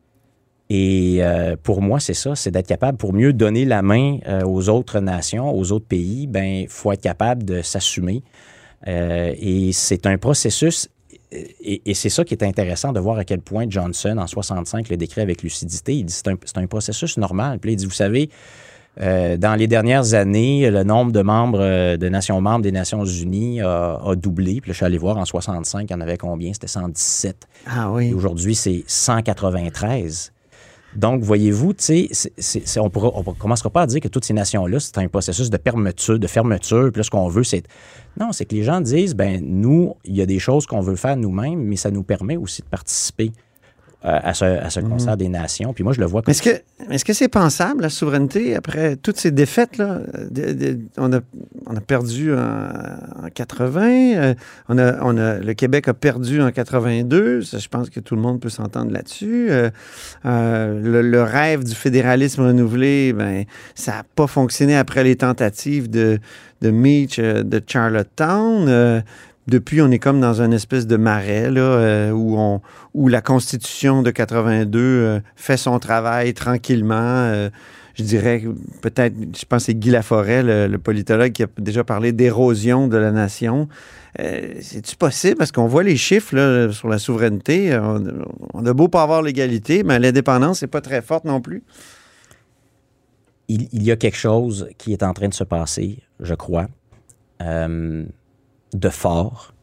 Et euh, pour moi, c'est ça, c'est d'être capable, pour mieux donner la main euh, aux autres nations, aux autres pays, ben il faut être capable de s'assumer. Euh, et c'est un processus, et, et c'est ça qui est intéressant de voir à quel point Johnson, en soixante-cinq, le décrit avec lucidité. Il dit c'est un, c'est un processus normal. Puis là, il dit, vous savez, Euh, dans les dernières années, le nombre de membres, euh, de nations membres des Nations Unies a, a doublé. Puis là, je suis allé voir, en soixante-cinq, il y en avait combien? C'était cent dix-sept. Ah oui. Et aujourd'hui, c'est cent quatre-vingt-treize. Donc, voyez-vous, tu sais, on ne commencera pas à dire que toutes ces nations-là, c'est un processus de fermeture, de fermeture. Puis là, ce qu'on veut, c'est... Non, c'est que les gens disent, ben nous, il y a des choses qu'on veut faire nous-mêmes, mais ça nous permet aussi de participer euh, à ce, à ce concert mmh. des nations. Puis moi, je le vois comme... Est-ce que, est-ce que c'est pensable, la souveraineté, après toutes ces défaites-là? De, de, on, a, on a perdu en, en quatre-vingt, euh, on a, on a, le Québec a perdu en quatre-vingt-deux, ça, je pense que tout le monde peut s'entendre là-dessus. Euh, euh, le, le rêve du fédéralisme renouvelé, ben, ça n'a pas fonctionné après les tentatives de, de Meach, euh, de Charlottetown. Euh, Depuis, on est comme dans une espèce de marais là, euh, où, on, où la Constitution de quatre-vingt-deux euh, fait son travail tranquillement. Euh, je dirais peut-être, je pense que c'est Guy Laforêt, le, le politologue, qui a déjà parlé d'érosion de la nation. Euh, c'est-tu possible? Parce qu'on voit les chiffres là, sur la souveraineté. On, on a beau pas avoir l'égalité, mais l'indépendance n'est pas très forte non plus. Il, il y a quelque chose qui est en train de se passer, je crois. Euh... de fort.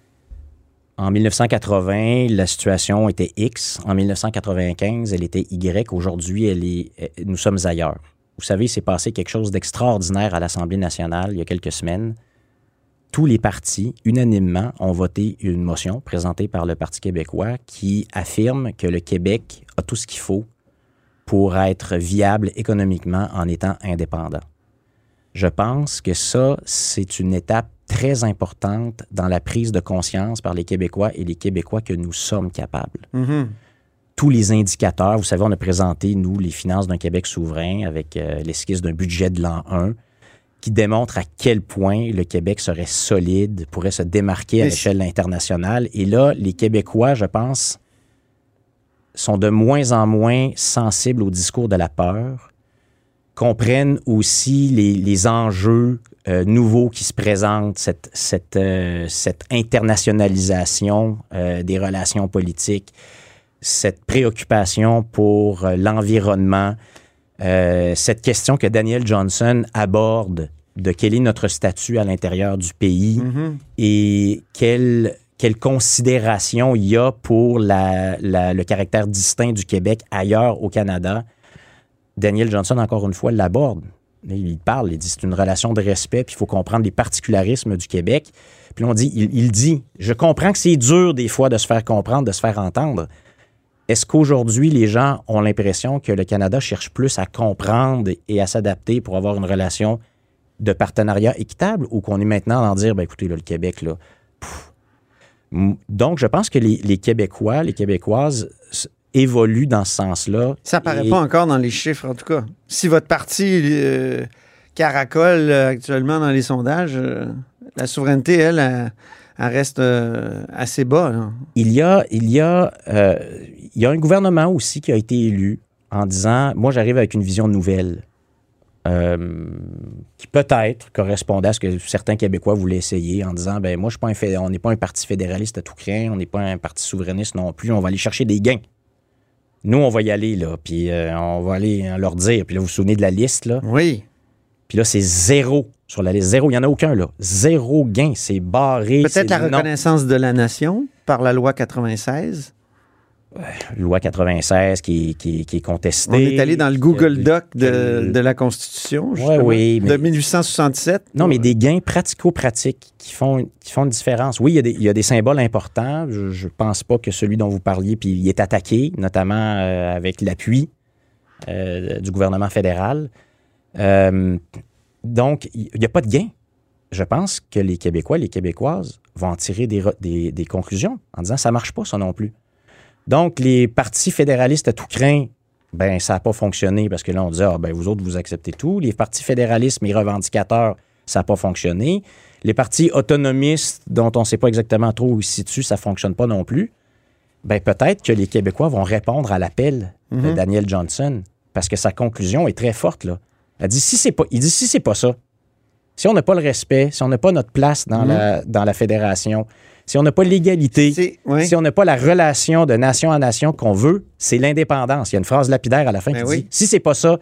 En mille neuf cent quatre-vingts, la situation était X. En mille neuf cent quatre-vingt-quinze, elle était Y. Aujourd'hui, elle est, nous sommes ailleurs. Vous savez, il s'est passé quelque chose d'extraordinaire à l'Assemblée nationale il y a quelques semaines. Tous les partis, unanimement, ont voté une motion présentée par le Parti québécois qui affirme que le Québec a tout ce qu'il faut pour être viable économiquement en étant indépendant. Je pense que ça, c'est une étape très importante dans la prise de conscience par les Québécois et les Québécois que nous sommes capables. Mm-hmm. Tous les indicateurs, vous savez, on a présenté, nous, les finances d'un Québec souverain avec euh, l'esquisse d'un budget de l'an un qui démontre à quel point le Québec serait solide, pourrait se démarquer à l'échelle internationale. Et là, les Québécois, je pense, sont de moins en moins sensibles au discours de la peur, comprennent aussi les, les enjeux euh, nouveaux qui se présentent, cette, cette, euh, cette internationalisation euh, des relations politiques, cette préoccupation pour euh, l'environnement, euh, cette question que Daniel Johnson aborde de quel est notre statut à l'intérieur du pays mm-hmm. et quelle, quelle considération il y a pour la, la, le caractère distinct du Québec ailleurs au Canada. Daniel Johnson, encore une fois, l'aborde. Il parle, il dit c'est une relation de respect, puis il faut comprendre les particularismes du Québec. Puis on dit, il, il dit, je comprends que c'est dur des fois de se faire comprendre, de se faire entendre. Est-ce qu'aujourd'hui, les gens ont l'impression que le Canada cherche plus à comprendre et à s'adapter pour avoir une relation de partenariat équitable ou qu'on est maintenant à en dire, ben écoutez, là, le Québec, là, pff. Donc, je pense que les, les Québécois, les Québécoises évoluent dans ce sens-là. Ça paraît et... pas encore dans les chiffres, en tout cas. Si votre parti euh, caracole euh, actuellement dans les sondages, euh, la souveraineté, elle, elle, elle reste euh, assez bas. Là. Il y a, il y a, euh, il y a un gouvernement aussi qui a été élu en disant, moi, j'arrive avec une vision nouvelle. Euh, qui peut-être correspondait à ce que certains Québécois voulaient essayer en disant, ben moi, je suis pas un féd- on n'est pas un parti fédéraliste à tout craint, on n'est pas un parti souverainiste non plus, on va aller chercher des gains. Nous, on va y aller, là, puis euh, on va aller hein, leur dire. Puis là, vous vous souvenez de la liste, là? Oui. Puis là, c'est zéro sur la liste. Zéro, il n'y en a aucun, là. Zéro gain, c'est barré. Peut-être c'est la non. reconnaissance de la nation par la loi quatre-vingt-seize. Loi quatre-vingt-seize qui, qui, qui est contestée. On est allé dans le Google Doc de, de la Constitution, justement, ouais, oui, mais, de dix-huit cent soixante-sept. Non, mais des gains pratico-pratiques qui font, qui font une différence. Oui, il y a des, il y a des symboles importants. Je ne pense pas que celui dont vous parliez, puis il est attaqué, notamment euh, avec l'appui euh, du gouvernement fédéral. Euh, donc, il n'y a pas de gain. Je pense que les Québécois, les Québécoises vont en tirer des, des, des conclusions en disant ça ne marche pas, ça non plus. Donc, les partis fédéralistes à tout craint, ben ça n'a pas fonctionné parce que là, on disait, ah, ben vous autres, vous acceptez tout. Les partis fédéralistes, mais revendicateurs, ça n'a pas fonctionné. Les partis autonomistes, dont on ne sait pas exactement trop où ils se situent, ça ne fonctionne pas non plus. Ben peut-être que les Québécois vont répondre à l'appel mm-hmm. de Daniel Johnson parce que sa conclusion est très forte, là. Elle dit, si c'est pas, il dit, si c'est pas ça, si on n'a pas le respect, si on n'a pas notre place dans, mm-hmm. la, dans la fédération, si on n'a pas l'égalité, oui. si on n'a pas la relation de nation à nation qu'on veut, c'est l'indépendance. Il y a une phrase lapidaire à la fin ben qui oui. dit « Si c'est pas ça,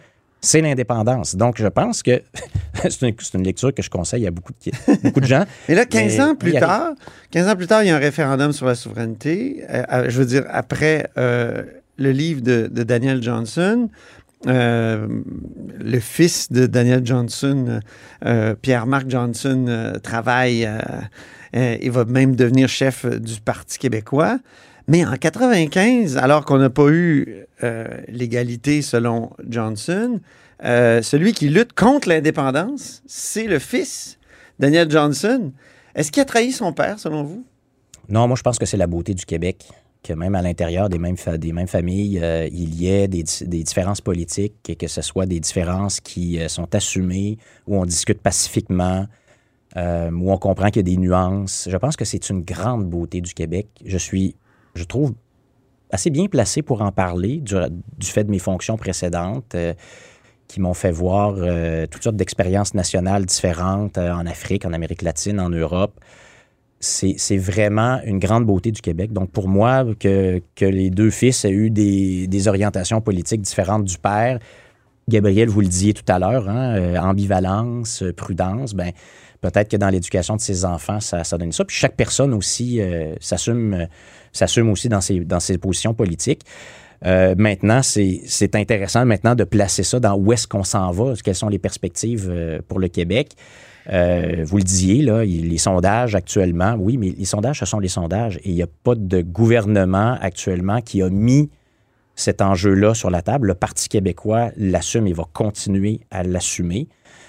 c'est l'indépendance. Donc, je pense que c'est, une, c'est une lecture que je conseille à beaucoup de, beaucoup de gens. Et là, quinze mais, ans plus tard, quinze ans plus tard, il y a un référendum sur la souveraineté. Euh, je veux dire, après euh, le livre de, de Daniel Johnson, euh, le fils de Daniel Johnson, euh, Pierre-Marc Johnson, euh, travaille, euh, euh, il va même devenir chef du Parti québécois. Mais en quatre-vingt-quinze, alors qu'on n'a pas eu euh, l'égalité selon Johnson, euh, celui qui lutte contre l'indépendance, c'est le fils, Daniel Johnson. Est-ce qu'il a trahi son père, selon vous? Non, moi, je pense que c'est la beauté du Québec, que même à l'intérieur des mêmes, fa- des mêmes familles, euh, il y ait des, des différences politiques, et que ce soit des différences qui euh, sont assumées, où on discute pacifiquement, euh, où on comprend qu'il y a des nuances. Je pense que c'est une grande beauté du Québec. Je suis... je trouve, assez bien placé pour en parler du, du fait de mes fonctions précédentes euh, qui m'ont fait voir euh, toutes sortes d'expériences nationales différentes euh, en Afrique, en Amérique latine, en Europe. C'est, c'est vraiment une grande beauté du Québec. Donc, pour moi, que, que les deux fils aient eu des, des orientations politiques différentes du père, Gabriel, vous le disiez tout à l'heure, hein, euh, ambivalence, prudence, ben peut-être que dans l'éducation de ses enfants, ça, ça donne ça. Puis chaque personne aussi euh, s'assume, euh, s'assume aussi dans ses, dans ses positions politiques. Euh, maintenant, c'est, c'est intéressant maintenant de placer ça dans où est-ce qu'on s'en va, quelles sont les perspectives euh, pour le Québec. Euh, vous le disiez, là, les sondages actuellement, oui, mais les sondages, ce sont les sondages. Et il n'y a pas de gouvernement actuellement qui a mis cet enjeu-là sur la table. Le Parti québécois l'assume et va continuer à l'assumer.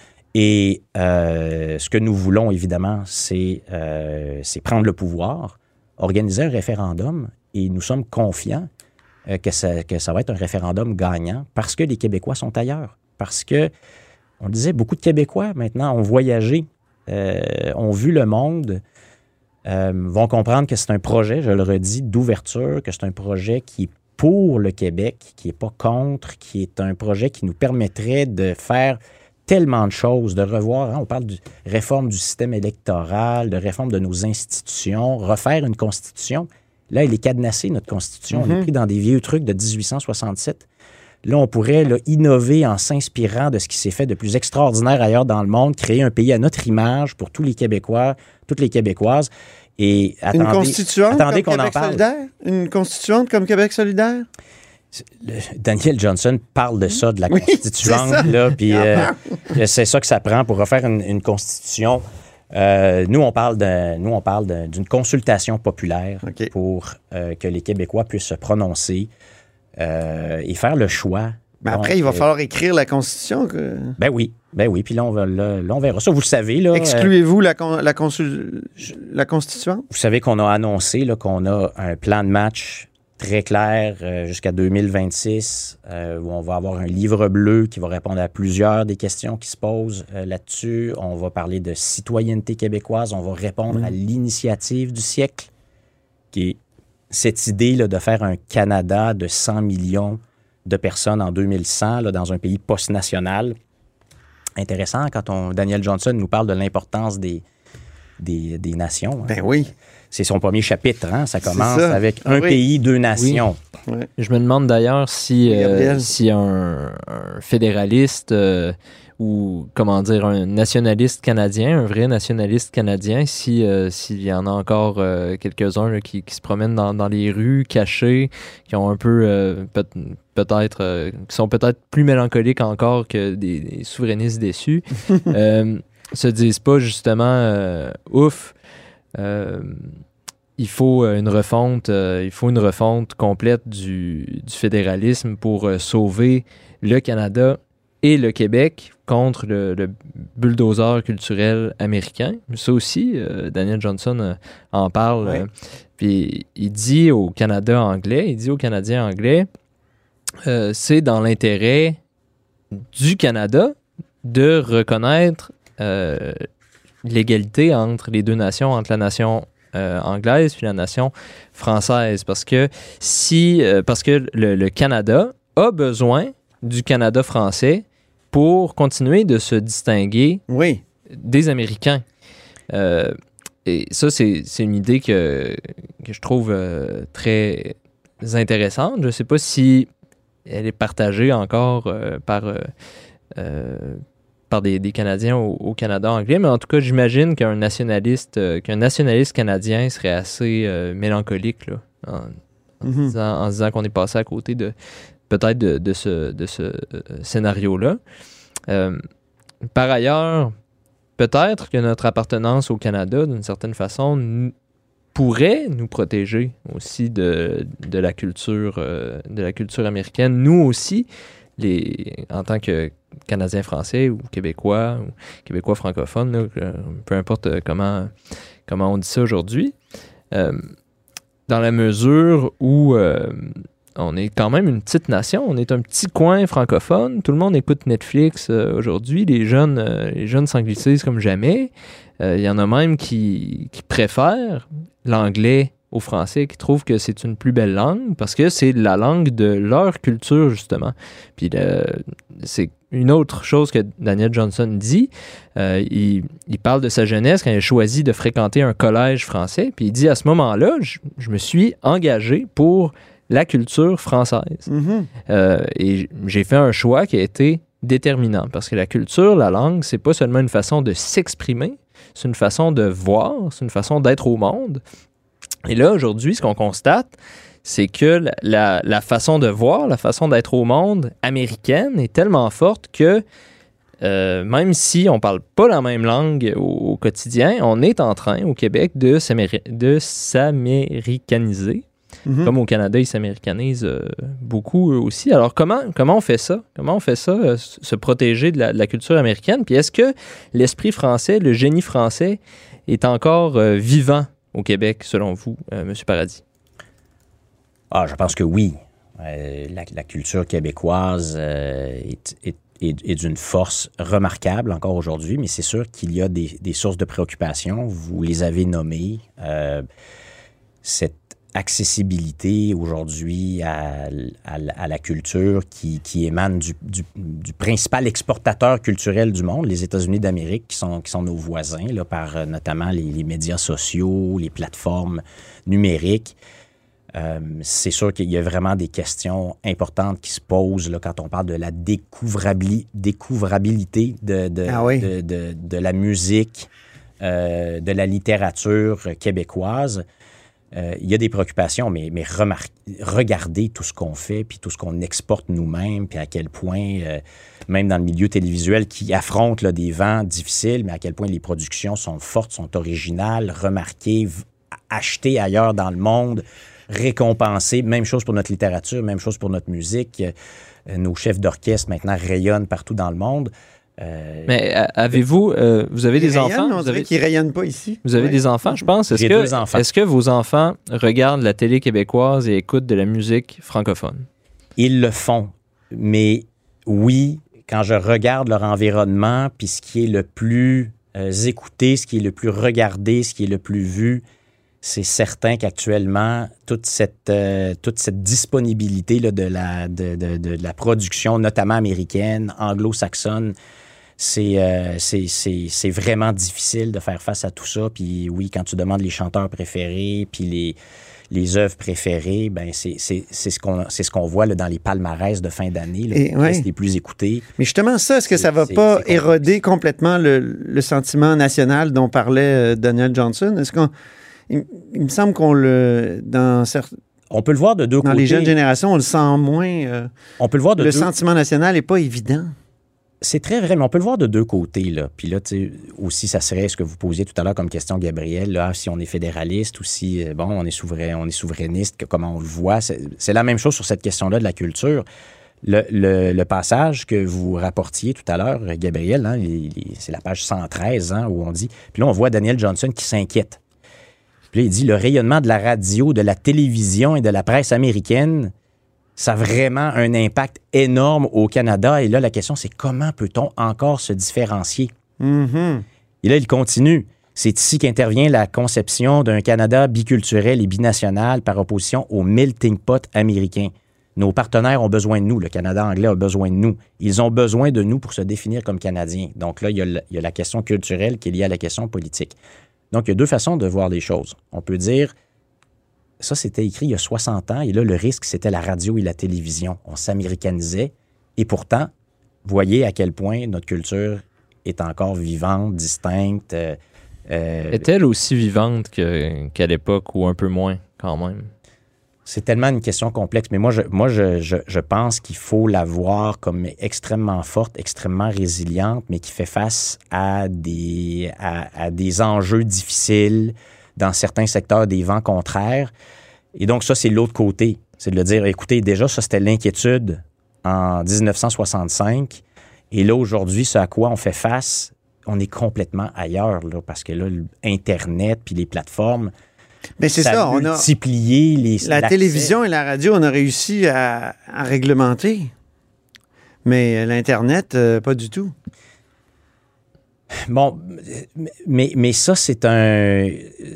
Et euh, ce que nous voulons, évidemment, c'est, euh, c'est prendre le pouvoir, organiser un référendum, et nous sommes confiants euh, que, ça, que ça va être un référendum gagnant parce que les Québécois sont ailleurs. Parce que, on disait, beaucoup de Québécois, maintenant, ont voyagé, euh, ont vu le monde, euh, vont comprendre que c'est un projet, je le redis, d'ouverture, que c'est un projet qui est pour le Québec, qui n'est pas contre, qui est un projet qui nous permettrait de faire tellement de choses, de revoir, hein, on parle de réforme du système électoral, de réforme de nos institutions, refaire une constitution. Là, elle est cadenassée, notre constitution. Mm-hmm. On est pris dans des vieux trucs de dix-huit cent soixante-sept. Là, on pourrait là, innover en s'inspirant de ce qui s'est fait de plus extraordinaire ailleurs dans le monde, créer un pays à notre image pour tous les Québécois, toutes les Québécoises. Et attendez, une constituante attendez comme qu'on Québec en parle. solidaire? Une constituante comme Québec solidaire? Le, Daniel Johnson parle de ça, de la oui, constituante, c'est là, puis euh, c'est ça que ça prend pour refaire une, une constitution. Euh, nous, on parle, de, nous, on parle de, d'une consultation populaire okay. pour euh, que les Québécois puissent se prononcer euh, et faire le choix. Mais après, Donc, il va euh, falloir écrire la constitution. Que... Ben oui, ben oui, puis là on, va, là, là, on verra ça. Vous le savez. Là, Excluez-vous euh, la, con, la, consul, la constituante? Vous savez qu'on a annoncé là, qu'on a un plan de match très clair euh, jusqu'à deux mille vingt-six, euh, où on va avoir un livre bleu qui va répondre à plusieurs des questions qui se posent euh, là-dessus. On va parler de citoyenneté québécoise, on va répondre mmh. à l'initiative du siècle, qui est cette idée là, de faire un Canada de cent millions de personnes en deux mille cent, là, dans un pays post-national. Intéressant quand on, Daniel Johnson nous parle de l'importance des, des, des nations. Ben hein. oui. C'est son premier chapitre, hein? Ça commence ça. avec un oui. pays, deux nations. Oui. Oui. Je me demande d'ailleurs si, euh, si un, un fédéraliste euh, ou, comment dire, un nationaliste canadien, un vrai nationaliste canadien, si, euh, s'il y en a encore euh, quelques-uns là, qui, qui se promènent dans, dans les rues, cachés, qui ont un peu, euh, peut, peut-être, euh, qui sont peut-être plus mélancoliques encore que des, des souverainistes déçus, euh, se disent pas justement, euh, ouf, Euh, il faut une refonte, euh, il faut une refonte complète du, du fédéralisme pour euh, sauver le Canada et le Québec contre le, le bulldozer culturel américain. Ça aussi, euh, Daniel Johnson euh, en parle. Ouais. Euh, puis il dit au Canada anglais, il dit aux Canadiens anglais, euh, c'est dans l'intérêt du Canada de reconnaître euh, l'égalité entre les deux nations, entre la nation euh, anglaise puis la nation française. Parce que si euh, parce que le, le Canada a besoin du Canada français pour continuer de se distinguer oui. des Américains. Euh, et ça, c'est, c'est une idée que, que je trouve euh, très intéressante. Je ne sais pas si elle est partagée encore euh, par, euh, euh, par des, des Canadiens au, au Canada anglais. Mais en tout cas, j'imagine qu'un nationaliste, euh, qu'un nationaliste canadien serait assez euh, mélancolique là, en, en, mm-hmm. disant, en se disant qu'on est passé à côté de peut-être de, de ce, de ce euh, scénario-là. Euh, par ailleurs, peut-être que notre appartenance au Canada, d'une certaine façon, nous, pourrait nous protéger aussi de, de la culture euh, de la culture américaine. Nous aussi, les, en tant que Canadiens français ou Québécois ou Québécois francophones, là, peu importe comment, comment on dit ça aujourd'hui, euh, dans la mesure où euh, on est quand même une petite nation, on est un petit coin francophone, tout le monde écoute Netflix euh, aujourd'hui, les jeunes, euh, les jeunes s'anglicisent comme jamais. Il euh, y en a même qui, qui préfèrent l'anglais au français, qui trouvent que c'est une plus belle langue parce que c'est la langue de leur culture, justement. Puis le, c'est une autre chose que Daniel Johnson dit. Euh, il, il parle de sa jeunesse quand il a choisi de fréquenter un collège français. Puis il dit, à ce moment-là, je, je me suis engagé pour la culture française. Mm-hmm. Euh, et j'ai fait un choix qui a été déterminant parce que la culture, la langue, c'est pas seulement une façon de s'exprimer, c'est une façon de voir, c'est une façon d'être au monde. Et là, aujourd'hui, ce qu'on constate, c'est que la, la, la façon de voir, la façon d'être au monde américaine est tellement forte que euh, même si on ne parle pas la même langue au, au quotidien, on est en train, au Québec, de, s'améri- de s'américaniser. Mm-hmm. Comme au Canada, ils s'américanisent euh, beaucoup eux aussi. Alors, comment, comment on fait ça? Comment on fait ça, euh, se protéger de la, de la culture américaine? Puis est-ce que l'esprit français, le génie français, est encore euh, vivant au Québec, selon vous, euh, M. Paradis? Ah, je pense que oui. Euh, la, la culture québécoise euh, est, est, est, est d'une force remarquable encore aujourd'hui, mais c'est sûr qu'il y a des, des sources de préoccupation. Vous les avez nommées. Euh, cette accessibilité aujourd'hui à, à, à la culture qui, qui émane du, du, du principal exportateur culturel du monde, les États-Unis d'Amérique, qui sont, qui sont nos voisins, là, par euh, notamment les, les médias sociaux, les plateformes numériques. Euh, c'est sûr qu'il y a vraiment des questions importantes qui se posent là, quand on parle de la découvrabili- découvrabilité de, de, ah oui. de, de, de la musique, euh, de la littérature québécoise. Euh, il y a des préoccupations, mais, mais remar- regardez tout ce qu'on fait, puis tout ce qu'on exporte nous-mêmes, puis à quel point, euh, même dans le milieu télévisuel qui affronte là, des vents difficiles, mais à quel point les productions sont fortes, sont originales, remarquées, v- achetées ailleurs dans le monde, récompensées. Même chose pour notre littérature, même chose pour notre musique. Euh, nos chefs d'orchestre maintenant rayonnent partout dans le monde. Euh, Mais avez-vous, euh, vous avez des rayonnent, enfants? On vous dirait avez... qu'ils ne rayonnent pas ici. Vous avez ouais. des enfants, je pense. Est-ce J'ai que, deux enfants. Est-ce que vos enfants regardent la télé québécoise et écoutent de la musique francophone? Ils le font. Mais oui, quand je regarde leur environnement, puis ce qui est le plus euh, écouté, ce qui est le plus regardé, ce qui est le plus vu, c'est certain qu'actuellement, toute cette, euh, toute cette disponibilité là, de, la, de, de, de, de la production, notamment américaine, anglo-saxonne, c'est, euh, c'est, c'est, c'est vraiment difficile de faire face à tout ça. Puis oui, quand tu demandes les chanteurs préférés, puis les, les œuvres préférées, ben c'est, c'est, c'est, ce qu'on, c'est ce qu'on voit là, dans les palmarès de fin d'année, là, les, ouais. les plus écoutés. Mais justement, ça, est-ce que ça ne va c'est, pas c'est éroder complètement le, le sentiment national dont parlait Daniel Johnson? Est-ce qu'on... Il, il me semble qu'on le... Dans certains... On peut le voir de deux dans côtés. Dans les jeunes générations, on le sent moins. Euh, on peut le voir de le deux... sentiment national n'est pas évident. C'est très vrai, mais on peut le voir de deux côtés. Là. Puis là, tu sais, aussi, ça serait ce que vous posiez tout à l'heure comme question, Gabriel, là, si on est fédéraliste ou si, bon, on est, souverain, on est souverainiste, comment on le voit. C'est, c'est la même chose sur cette question-là de la culture. Le, le, le passage que vous rapportiez tout à l'heure, Gabriel, hein, il, il, c'est la page cent treize, hein, où on dit... Puis là, on voit Daniel Johnson qui s'inquiète. Puis là, il dit, le rayonnement de la radio, de la télévision et de la presse américaine, ça a vraiment un impact énorme au Canada. Et là, la question, c'est comment peut-on encore se différencier? Mm-hmm. Et là, il continue. C'est ici qu'intervient la conception d'un Canada biculturel et binational par opposition au melting pot américain. Nos partenaires ont besoin de nous. Le Canada anglais a besoin de nous. Ils ont besoin de nous pour se définir comme Canadiens. Donc là, il y a, le, il y a la question culturelle qui est liée à la question politique. Donc, il y a deux façons de voir les choses. On peut dire, ça, c'était écrit il y a soixante ans. Et là, le risque, c'était la radio et la télévision. On s'américanisait. Et pourtant, voyez à quel point notre culture est encore vivante, distincte. Euh, euh, Est-elle aussi vivante que, qu'à l'époque ou un peu moins, quand même? C'est tellement une question complexe, mais moi, je, moi, je, je, je pense qu'il faut la voir comme extrêmement forte, extrêmement résiliente, mais qui fait face à des, à, à des enjeux difficiles dans certains secteurs, des vents contraires. Et donc, ça, c'est l'autre côté. C'est de le dire, écoutez, déjà, ça, c'était l'inquiétude en dix-neuf cent soixante-cinq. Et là, aujourd'hui, ce à quoi on fait face, on est complètement ailleurs, là, parce que là, Internet puis les plateformes... Mais c'est ça, ça on a multiplié les la l'accès. télévision et la radio, on a réussi à, à réglementer. Mais l'Internet, euh, pas du tout. Bon, mais, mais ça, c'est un...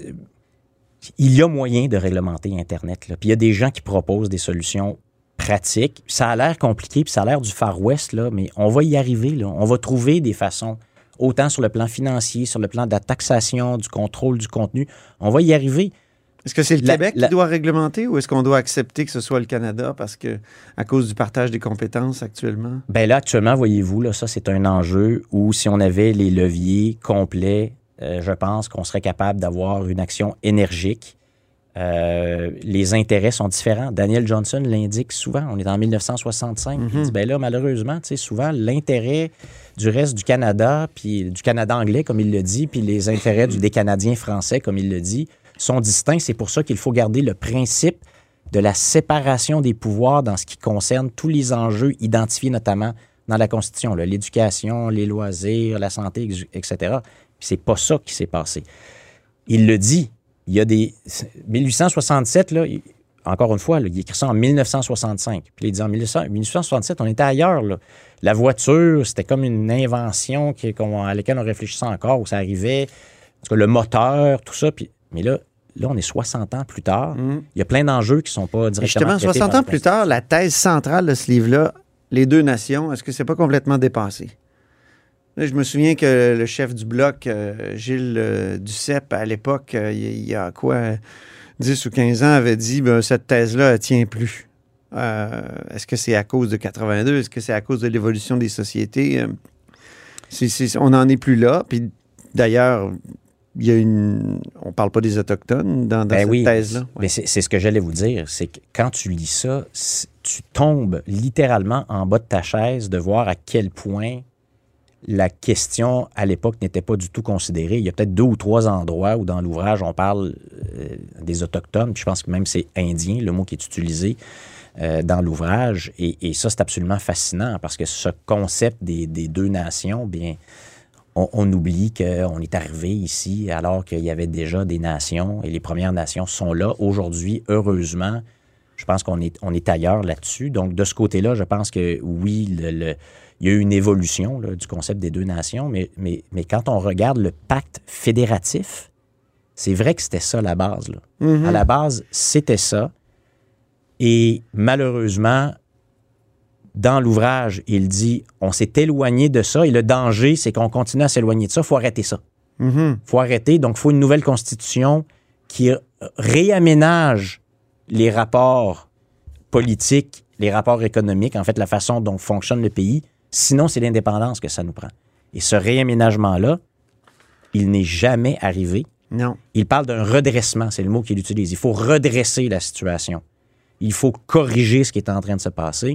Il y a moyen de réglementer Internet, là. Puis il y a des gens qui proposent des solutions pratiques. Ça a l'air compliqué, puis ça a l'air du Far West, là, mais on va y arriver, là. On va trouver des façons, autant sur le plan financier, sur le plan de la taxation, du contrôle du contenu. On va y arriver. Est-ce que c'est le La- Québec la- qui doit réglementer ou est-ce qu'on doit accepter que ce soit le Canada parce que à cause du partage des compétences actuellement? Bien là, actuellement, voyez-vous, là, ça, c'est un enjeu où si on avait les leviers complets, euh, je pense qu'on serait capable d'avoir une action énergique. Euh, les intérêts sont différents. Daniel Johnson l'indique souvent. On est en mille neuf cent soixante-cinq. Mm-hmm. Il dit, ben là, malheureusement, tu sais, souvent, l'intérêt du reste du Canada, puis du Canada anglais, comme il le dit, puis les intérêts du, des Canadiens français, comme il le dit, sont distincts. C'est pour ça qu'il faut garder le principe de la séparation des pouvoirs dans ce qui concerne tous les enjeux identifiés notamment dans la Constitution, là, l'éducation, les loisirs, la santé, et cetera. Puis c'est pas ça qui s'est passé. Il le dit. Il y a des... mille huit cent soixante-sept, là, il- encore une fois, là, il écrit ça en mille neuf cent soixante-cinq. Puis là, il dit en mille neuf cent soixante-sept, on était ailleurs, là. La voiture, c'était comme une invention qui, qu'on- à laquelle on réfléchissait encore, où ça arrivait. En tout cas, le moteur, tout ça. Puis, mais là, là, on est soixante ans plus tard. Mm. Il y a plein d'enjeux qui ne sont pas Et directement justement, traités soixante par ans la plus tard, la thèse centrale de ce livre-là, les deux nations, est-ce que c'est pas complètement dépassé? Là, je me souviens que le chef du Bloc, euh, Gilles euh, Duceppe, à l'époque, euh, il il y a quoi, dix ou quinze ans, avait dit ben, cette thèse-là, elle tient plus. Euh, est-ce que c'est à cause de quatre-vingt-deux? Est-ce que c'est à cause de l'évolution des sociétés? Euh, c'est- c'est- on n'en est plus là. Puis d'ailleurs, il y a une. On parle pas des Autochtones dans, dans Ben cette oui, thèse-là. mais c'est, c'est ce que j'allais vous dire, c'est que quand tu lis ça, c'est- tu tombes littéralement en bas de ta chaise de voir à quel point la question, à l'époque, n'était pas du tout considérée. Il y a peut-être deux ou trois endroits où, dans l'ouvrage, on parle euh, des Autochtones, puis je pense que même c'est Indien, le mot qui est utilisé euh, dans l'ouvrage. Et, et ça, c'est absolument fascinant, parce que ce concept des, des deux nations, bien, on, on oublie qu'on est arrivé ici alors qu'il y avait déjà des nations, et les Premières Nations sont là. Aujourd'hui, heureusement, je pense qu'on est, on est ailleurs là-dessus. Donc, de ce côté-là, je pense que oui, le, le- il y a eu une évolution là, du concept des deux nations, mais, mais, mais quand on regarde le pacte fédératif, c'est vrai que c'était ça la base, là. Mhm. À la base, c'était ça. Et malheureusement, dans l'ouvrage, il dit on s'est éloigné de ça et le danger, c'est qu'on continue à s'éloigner de ça. Il faut arrêter ça. Mhm. Il faut arrêter. Donc, il faut une nouvelle constitution qui réaménage les rapports politiques, les rapports économiques, en fait, la façon dont fonctionne le pays. Sinon, c'est l'indépendance que ça nous prend. Et ce réaménagement-là, il n'est jamais arrivé. Non. Il parle d'un redressement, c'est le mot qu'il utilise. Il faut redresser la situation. Il faut corriger ce qui est en train de se passer.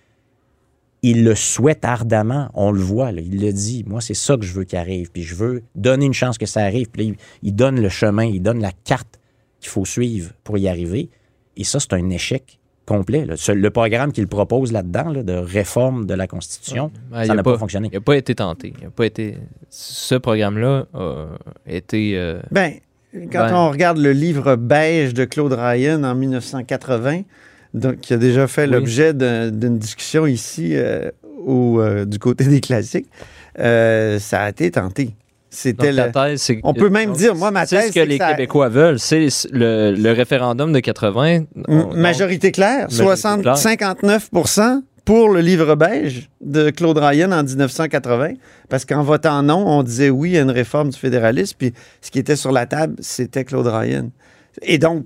Il le souhaite ardemment, on le voit, là, il le dit. Moi, c'est ça que je veux qu'il arrive, puis je veux donner une chance que ça arrive. Puis là, il, il donne le chemin, il donne la carte qu'il faut suivre pour y arriver. Et ça, c'est un échec complet, là. Ce- Le programme qu'il propose là-dedans, là, de réforme de la Constitution, Ah, il ça a n'a pas- pas fonctionné. Il n'a pas été tenté. Il a pas été... Ce programme-là a été... euh, Ben, quand Ben. on regarde le livre beige de Claude Ryan en mille neuf cent quatre-vingts, donc, qui a déjà fait Oui. l'objet d'un- d'une discussion ici euh, au, euh, du côté des classiques, euh, ça a été tenté. C'était donc, la le... thèse, c'est- On peut même donc, dire, moi, ma c'est thèse, ce que c'est les que ça- Québécois veulent. C'est le, le référendum de quatre-vingts. on- Majorité claire, Majorité soixante, claire. cinquante-neuf pour cent pour le livre beige de Claude Ryan en dix-neuf cent quatre-vingts, parce qu'en votant non, on disait oui à une réforme du fédéralisme, puis ce qui était sur la table, c'était Claude Ryan. Et donc,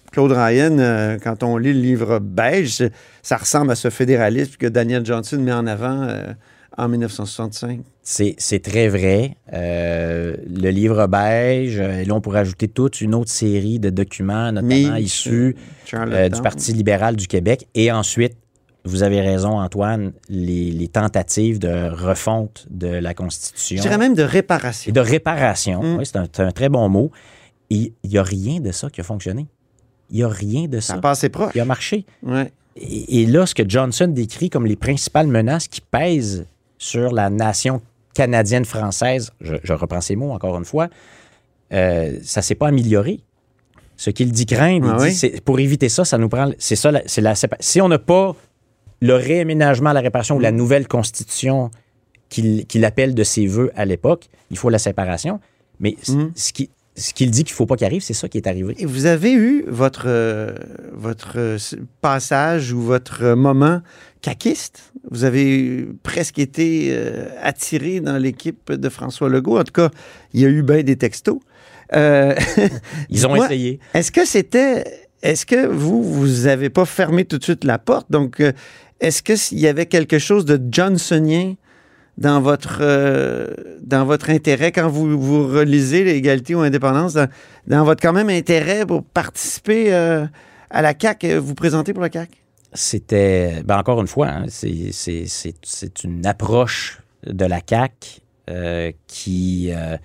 Claude Ryan, euh, quand on lit le livre beige, ça ressemble à ce fédéralisme que Daniel Johnson met en avant euh, en dix-neuf cent soixante-cinq. C'est, c'est très vrai. Euh, le livre beige, et là, on pourrait ajouter toute une autre série de documents, notamment Mais, issus euh, du Parti libéral du Québec. Et ensuite, vous avez raison, Antoine, les, les tentatives de refonte de la Constitution. Je dirais même de réparation. Et de réparation, Mm. oui, c'est un, c'est un très bon mot. Et il n'y a rien de ça qui a fonctionné. Il n'y a rien de ça, Ça passe proche. qui a marché. Ouais. Et, et là, ce que Johnson décrit comme les principales menaces qui pèsent sur la nation canadienne-française, je, je reprends ces mots encore une fois, euh, ça ne s'est pas amélioré. Ce qu'il dit craindre, Ah il oui? dit, c'est, pour éviter ça, ça nous prend... C'est ça, la, c'est la sépa- si on n'a pas le réaménagement à la réparation ou la nouvelle constitution qu'il, qu'il appelle de ses voeux à l'époque, il faut la séparation. Mais c- Mm. ce, qui, ce qu'il dit qu'il ne faut pas qu'il arrive, c'est ça qui est arrivé. Et vous avez eu votre, euh, votre euh, passage ou votre euh, moment caquiste. Vous avez presque été euh, attiré dans l'équipe de François Legault. En tout cas, il y a eu bien des textos. Euh, Ils ont dites-moi, essayé. Est-ce que c'était... Est-ce que vous, vous n'avez pas fermé tout de suite la porte? Donc, euh, est-ce qu'il y avait quelque chose de johnsonien dans votre, euh, dans votre intérêt quand vous, vous relisez l'égalité ou l'indépendance, dans, dans votre quand même intérêt pour participer euh, à la C A Q, vous présenter pour la C A Q? C'était, ben encore une fois, hein, c'est, c'est, c'est, c'est une approche de la C A Q euh, qui, euh,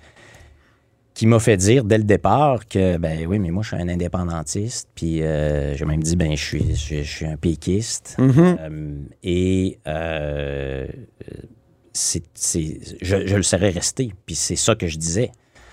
qui m'a fait dire dès le départ que, ben oui, mais moi, je suis un indépendantiste. Puis euh, j'ai même dit, ben je suis, je, je suis un péquiste. Mm-hmm. Euh, et euh, c'est, c'est, je, je le serais resté. Puis c'est ça que je disais.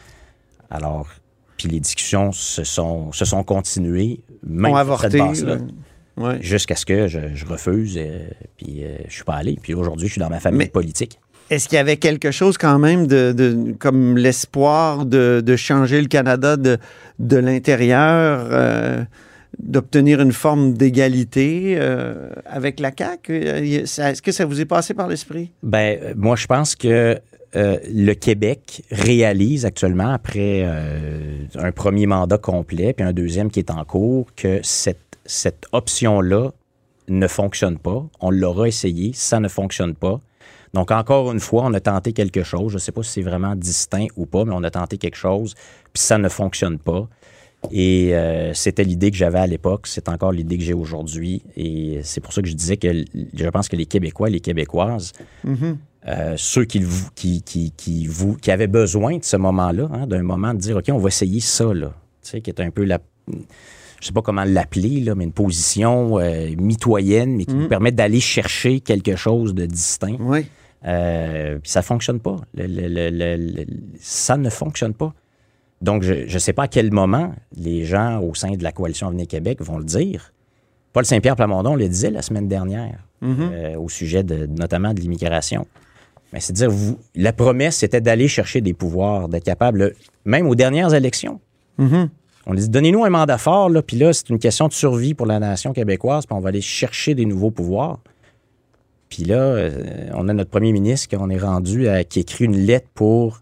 Alors, puis les discussions se sont, se sont continuées, même Ont sur avorté. cette base-là. euh, ouais. Jusqu'à ce que je, je refuse, euh, puis euh, je suis pas allé. Puis aujourd'hui, je suis dans ma famille Mais- politique. Est-ce qu'il y avait quelque chose quand même de, de comme l'espoir de, de changer le Canada de, de l'intérieur, euh, d'obtenir une forme d'égalité euh, avec la C A Q? Euh, ça- Est-ce que ça vous est passé par l'esprit? Ben, euh, moi, je pense que euh, le Québec réalise actuellement, après euh, un premier mandat complet, puis un deuxième qui est en cours, que cette, cette option-là ne fonctionne pas. On l'aura essayé, ça ne fonctionne pas. Donc, encore une fois, on a tenté quelque chose. Je ne sais pas si c'est vraiment distinct ou pas, mais on a tenté quelque chose, puis ça ne fonctionne pas. Et euh, c'était l'idée que j'avais à l'époque, c'est encore l'idée que j'ai aujourd'hui. Et c'est pour ça que je disais que l- je pense que les Québécois, les Québécoises, Mm-hmm. euh, ceux qui, vous- qui, qui, qui, vous, qui avaient besoin de ce moment-là, hein, d'un moment de dire, OK, on va essayer ça, là, tu sais, qui est un peu la... Je sais pas comment l'appeler, là, mais une position euh, mitoyenne, mais qui Mm. nous permet d'aller chercher quelque chose de distinct. Oui. Euh, puis ça fonctionne pas. Le- le- le- le- le- ça ne fonctionne pas. Donc, je ne sais pas à quel moment les gens au sein de la Coalition Avenir Québec vont le dire. Paul Saint-Pierre Plamondon le disait la semaine dernière, Mm-hmm. euh, au sujet de, notamment de l'immigration. Mais c'est de dire, vous, la promesse, c'était d'aller chercher des pouvoirs, d'être capable, même aux dernières élections. Mm-hmm. On dit, donnez-nous un mandat fort, là, puis là, c'est une question de survie pour la nation québécoise, puis on va aller chercher des nouveaux pouvoirs. Puis là, euh, on a notre premier ministre qu'on est rendu à, qui écrit une lettre pour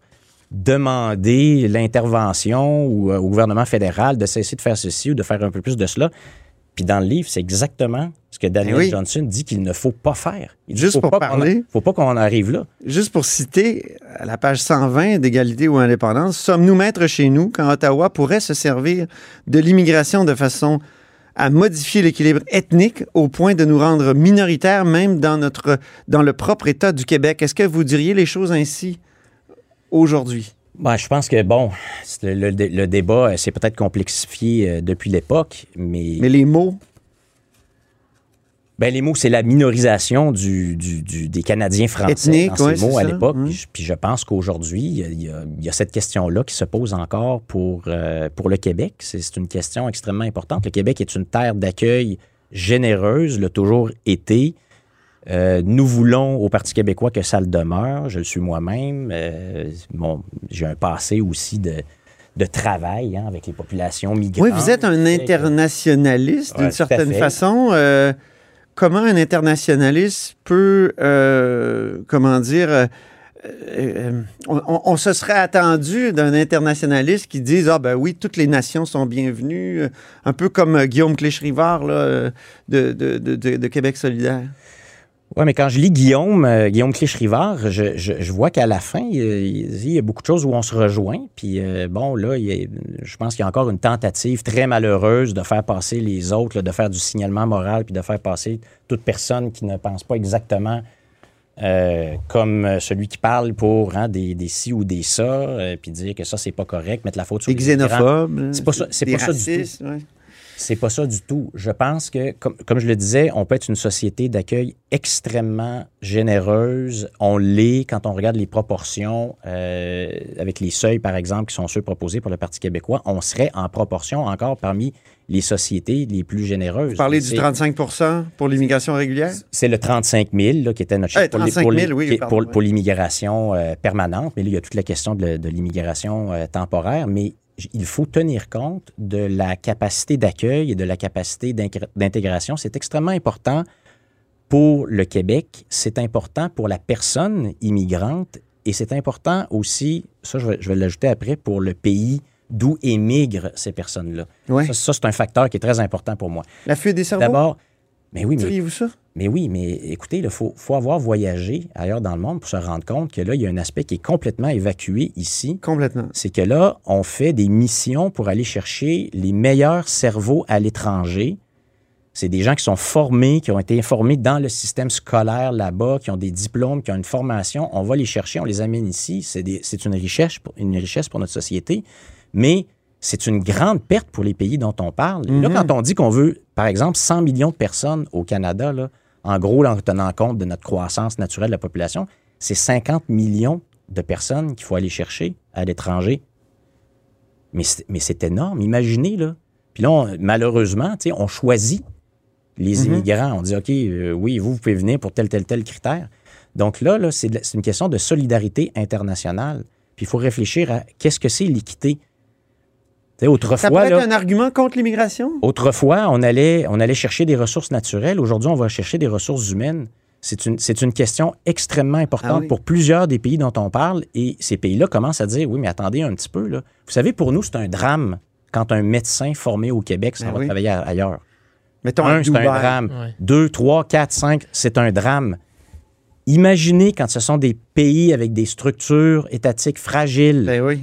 demander l'intervention ou, euh, au gouvernement fédéral de cesser de faire ceci ou de faire un peu plus de cela. Puis dans le livre, c'est exactement ce que Daniel Eh oui. Johnson dit qu'il ne faut pas faire. Il dit, Juste faut pour pas parler. Il ne faut pas qu'on arrive là. Juste pour citer, à la page cent vingt d'égalité ou indépendance, sommes-nous maîtres chez nous quand Ottawa pourrait se servir de l'immigration de façon à modifier l'équilibre ethnique au point de nous rendre minoritaires même dans, notre, dans le propre État du Québec? Est-ce que vous diriez les choses ainsi aujourd'hui? Ben, je pense que, bon, c'est le, le- le débat euh, s'est peut-être complexifié euh, depuis l'époque, mais, Mais les mots, ben, les mots, c'est la minorisation du, du- du- des Canadiens français Ethnique, dans ces ouais, mots c'est à ça. l'époque. Hum. Puis, je- puis je pense qu'aujourd'hui, il y a, il y a- il y a cette question-là qui se pose encore pour, euh, pour le Québec. C'est, c'est une question extrêmement importante. Le Québec est une terre d'accueil généreuse, l'a toujours été. Euh, nous voulons au Parti québécois que ça le demeure. Je le suis moi-même. Euh, bon, j'ai un passé aussi de, de travail hein, avec les populations migrantes. oui, vous êtes un internationaliste Ouais, d'une tout à certaine fait. façon. Euh, comment un internationaliste peut, euh, comment dire, euh, euh, on, on, on se serait attendu d'un internationaliste qui dise « Ah ben oui, toutes les nations sont bienvenues », un peu comme euh, Guillaume Clich-Rivard là, de, de, de, de, de Québec solidaire. Oui, mais quand je lis Guillaume, euh, Guillaume Clich-Rivard, je, je, je vois qu'à la fin, il, il y a beaucoup de choses où on se rejoint. Puis euh, bon, là, il y a, je pense qu'il y a encore une tentative très malheureuse de faire passer les autres, là, de faire du signalement moral, puis de faire passer toute personne qui ne pense pas exactement euh, comme celui qui parle pour hein, des, des ci ou des ça, euh, puis dire que ça, c'est pas correct, mettre la faute sur des les xénophobes. C'est pas ça, c'est pas ça du tout. Ouais. C'est pas ça du tout. Je pense que, comme, comme je le disais, on peut être une société d'accueil extrêmement généreuse. On l'est quand on regarde les proportions euh, avec les seuils, par exemple, qui sont ceux proposés pour le Parti québécois. On serait en proportion encore parmi les sociétés les plus généreuses. Vous parlez du trente-cinq pour cent pour l'immigration régulière? C'est le trente-cinq mille là, qui était notre chiffre hey, trente-cinq mille, pour, les, oui, pour, pour, pour l'immigration euh, permanente. Mais là, il y a toute la question de, de l'immigration euh, temporaire. Mais il faut tenir compte de la capacité d'accueil et de la capacité d'intégration. C'est extrêmement important pour le Québec, c'est important pour la personne immigrante et c'est important aussi, ça je vais, je vais l'ajouter après, pour le pays d'où émigrent ces personnes-là. Ouais. Ça, ça, c'est un facteur qui est très important pour moi. La fuite des cerveaux? D'abord, mais oui, mais, diriez-vous ça? Mais oui, mais écoutez, il faut, faut avoir voyagé ailleurs dans le monde pour se rendre compte que là, il y a un aspect qui est complètement évacué ici. Complètement. C'est que là, on fait des missions pour aller chercher les meilleurs cerveaux à l'étranger. C'est des gens qui sont formés, qui ont été formés dans le système scolaire là-bas, qui ont des diplômes, qui ont une formation. On va les chercher, on les amène ici. C'est, des, c'est une richesse, une richesse pour notre société. Mais c'est une grande perte pour les pays dont on parle. Mm-hmm. Là, quand on dit qu'on veut, par exemple, cent millions de personnes au Canada, là, en gros, là, en tenant compte de notre croissance naturelle de la population, c'est cinquante millions de personnes qu'il faut aller chercher à l'étranger. Mais c'est, mais c'est énorme, imaginez, là. Puis là, on, malheureusement, on choisit les mm-hmm. immigrants. On dit, OK, euh, oui, vous, vous pouvez venir pour tel, tel, tel critère. Donc là, là c'est, de, c'est une question de solidarité internationale. Puis il faut réfléchir à qu'est-ce que c'est l'équité. T'sais, autrefois, ça pourrait là, être un argument contre l'immigration? Autrefois, on allait, on allait chercher des ressources naturelles. Aujourd'hui, on va chercher des ressources humaines. C'est une, c'est une question extrêmement importante ah oui. pour plusieurs des pays dont on parle. Et ces pays-là commencent à dire, oui, mais attendez un petit peu. Là. Vous savez, pour nous, c'est un drame quand un médecin formé au Québec s'en ah va oui. travailler ailleurs. Mettons un, c'est un drame. Ouais. Deux, trois, quatre, cinq, c'est un drame. Imaginez quand ce sont des pays avec des structures étatiques fragiles. Ben oui.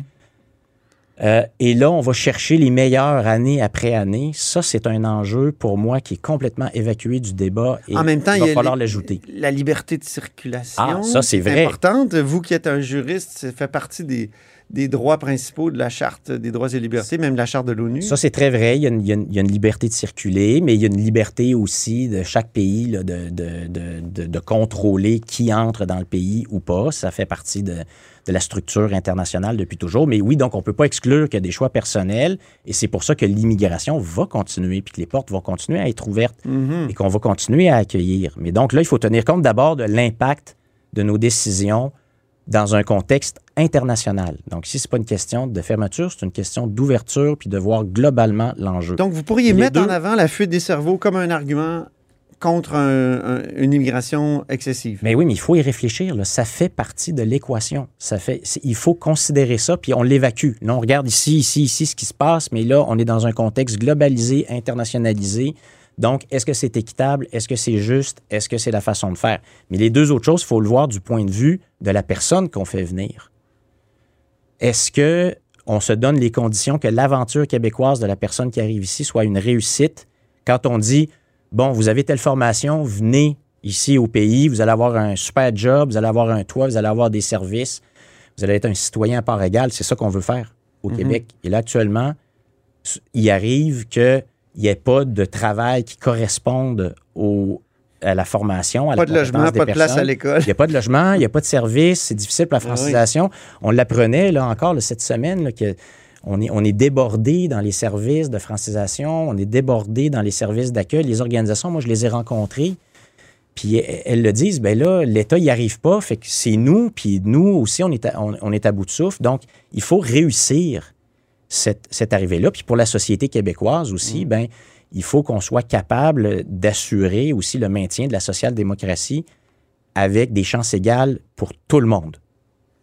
Euh, et là, on va chercher les meilleurs année après année. Ça, c'est un enjeu pour moi qui est complètement évacué du débat et en même temps, il va il y a falloir les, l'ajouter. La liberté de circulation, ah, ça, c'est vrai. importante. Vous qui êtes un juriste, ça fait partie des, des droits principaux de la Charte des droits et libertés, même de la Charte de l'ONU. Ça, c'est très vrai. Il y a une, il y a une, il y a une liberté de circuler, mais il y a une liberté aussi de chaque pays là, de, de, de, de, de contrôler qui entre dans le pays ou pas. Ça fait partie de... de la structure internationale depuis toujours. Mais oui, donc on ne peut pas exclure qu'il y a des choix personnels et c'est pour ça que l'immigration va continuer puis que les portes vont continuer à être ouvertes mm-hmm. et qu'on va continuer à accueillir. Mais donc là, il faut tenir compte d'abord de l'impact de nos décisions dans un contexte international. Donc, si ce n'est pas une question de fermeture, c'est une question d'ouverture puis de voir globalement l'enjeu. Donc, vous pourriez les mettre deux... en avant la fuite des cerveaux comme un argument contre un, un, une immigration excessive. Mais oui, mais il faut y réfléchir. Là. Ça fait partie de l'équation. Ça fait, il faut considérer ça, puis on l'évacue. Là, on regarde ici, ici, ici ce qui se passe, mais là, on est dans un contexte globalisé, internationalisé. Donc, est-ce que c'est équitable? Est-ce que c'est juste? Est-ce que c'est la façon de faire? Mais les deux autres choses, il faut le voir du point de vue de la personne qu'on fait venir. Est-ce qu'on se donne les conditions que l'aventure québécoise de la personne qui arrive ici soit une réussite quand on dit bon, vous avez telle formation, venez ici au pays, vous allez avoir un super job, vous allez avoir un toit, vous allez avoir des services, vous allez être un citoyen à part égale. C'est ça qu'on veut faire au mm-hmm. Québec. Et là, actuellement, il arrive qu'il n'y ait pas de travail qui corresponde au, à la formation, à pas la de logement, pas de place à l'école. Il n'y a pas de logement, il n'y a pas de service, c'est difficile pour la francisation. Ah oui. On l'apprenait là, encore là, cette semaine là, que On est, on est débordé dans les services de francisation, on est débordé dans les services d'accueil. Les organisations, moi, je les ai rencontrées, puis elles le disent, bien là, l'État n'y arrive pas, fait que c'est nous, puis nous aussi, on est à, on, on est à bout de souffle. Donc, il faut réussir cette, cette arrivée-là. Puis pour la société québécoise aussi, mmh. bien, il faut qu'on soit capable d'assurer aussi le maintien de la social-démocratie avec des chances égales pour tout le monde.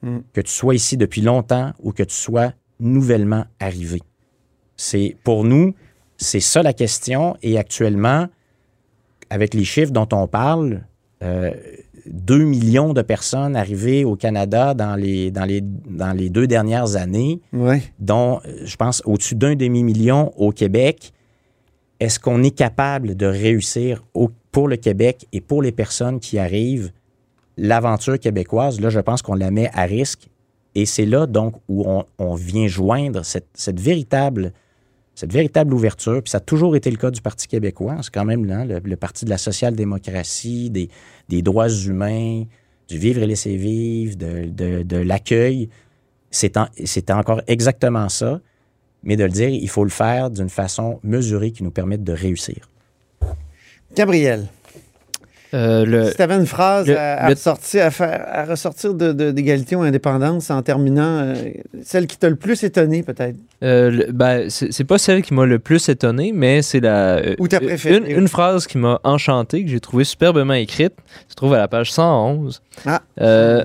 Mm. que tu sois ici depuis longtemps ou que tu sois nouvellement arrivé. C'est, pour nous, c'est ça la question. Et actuellement, avec les chiffres dont on parle, euh, deux millions de personnes arrivées au Canada dans les, dans les, dans les deux dernières années, Ouais. dont, je pense, au-dessus d'un demi-million au Québec. Est-ce qu'on est capable de réussir au, pour le Québec et pour les personnes qui arrivent l'aventure québécoise? Là, je pense qu'on la met à risque. Et c'est là, donc, où on, on vient joindre cette, cette, véritable, cette véritable ouverture. Puis ça a toujours été le cas du Parti québécois. C'est quand même là, le, le parti de la social-démocratie, des, des droits humains, du vivre et laisser vivre, de, de, de l'accueil. C'est, en, c'est encore exactement ça. Mais de le dire, il faut le faire d'une façon mesurée qui nous permette de réussir. Gabriel, Euh, le, si tu avais une phrase le- à, à, le- ressortir, à, faire, à ressortir de, de- d'égalité ou indépendance en terminant, euh, celle qui t'a le plus étonné peut-être, euh, le- ben, c'est, c'est pas celle qui m'a le plus étonné, mais c'est la euh, ou ta préférée. une, une phrase qui m'a enchanté, que j'ai trouvée superbement écrite, se trouve à la page cent onze. Ah. Euh,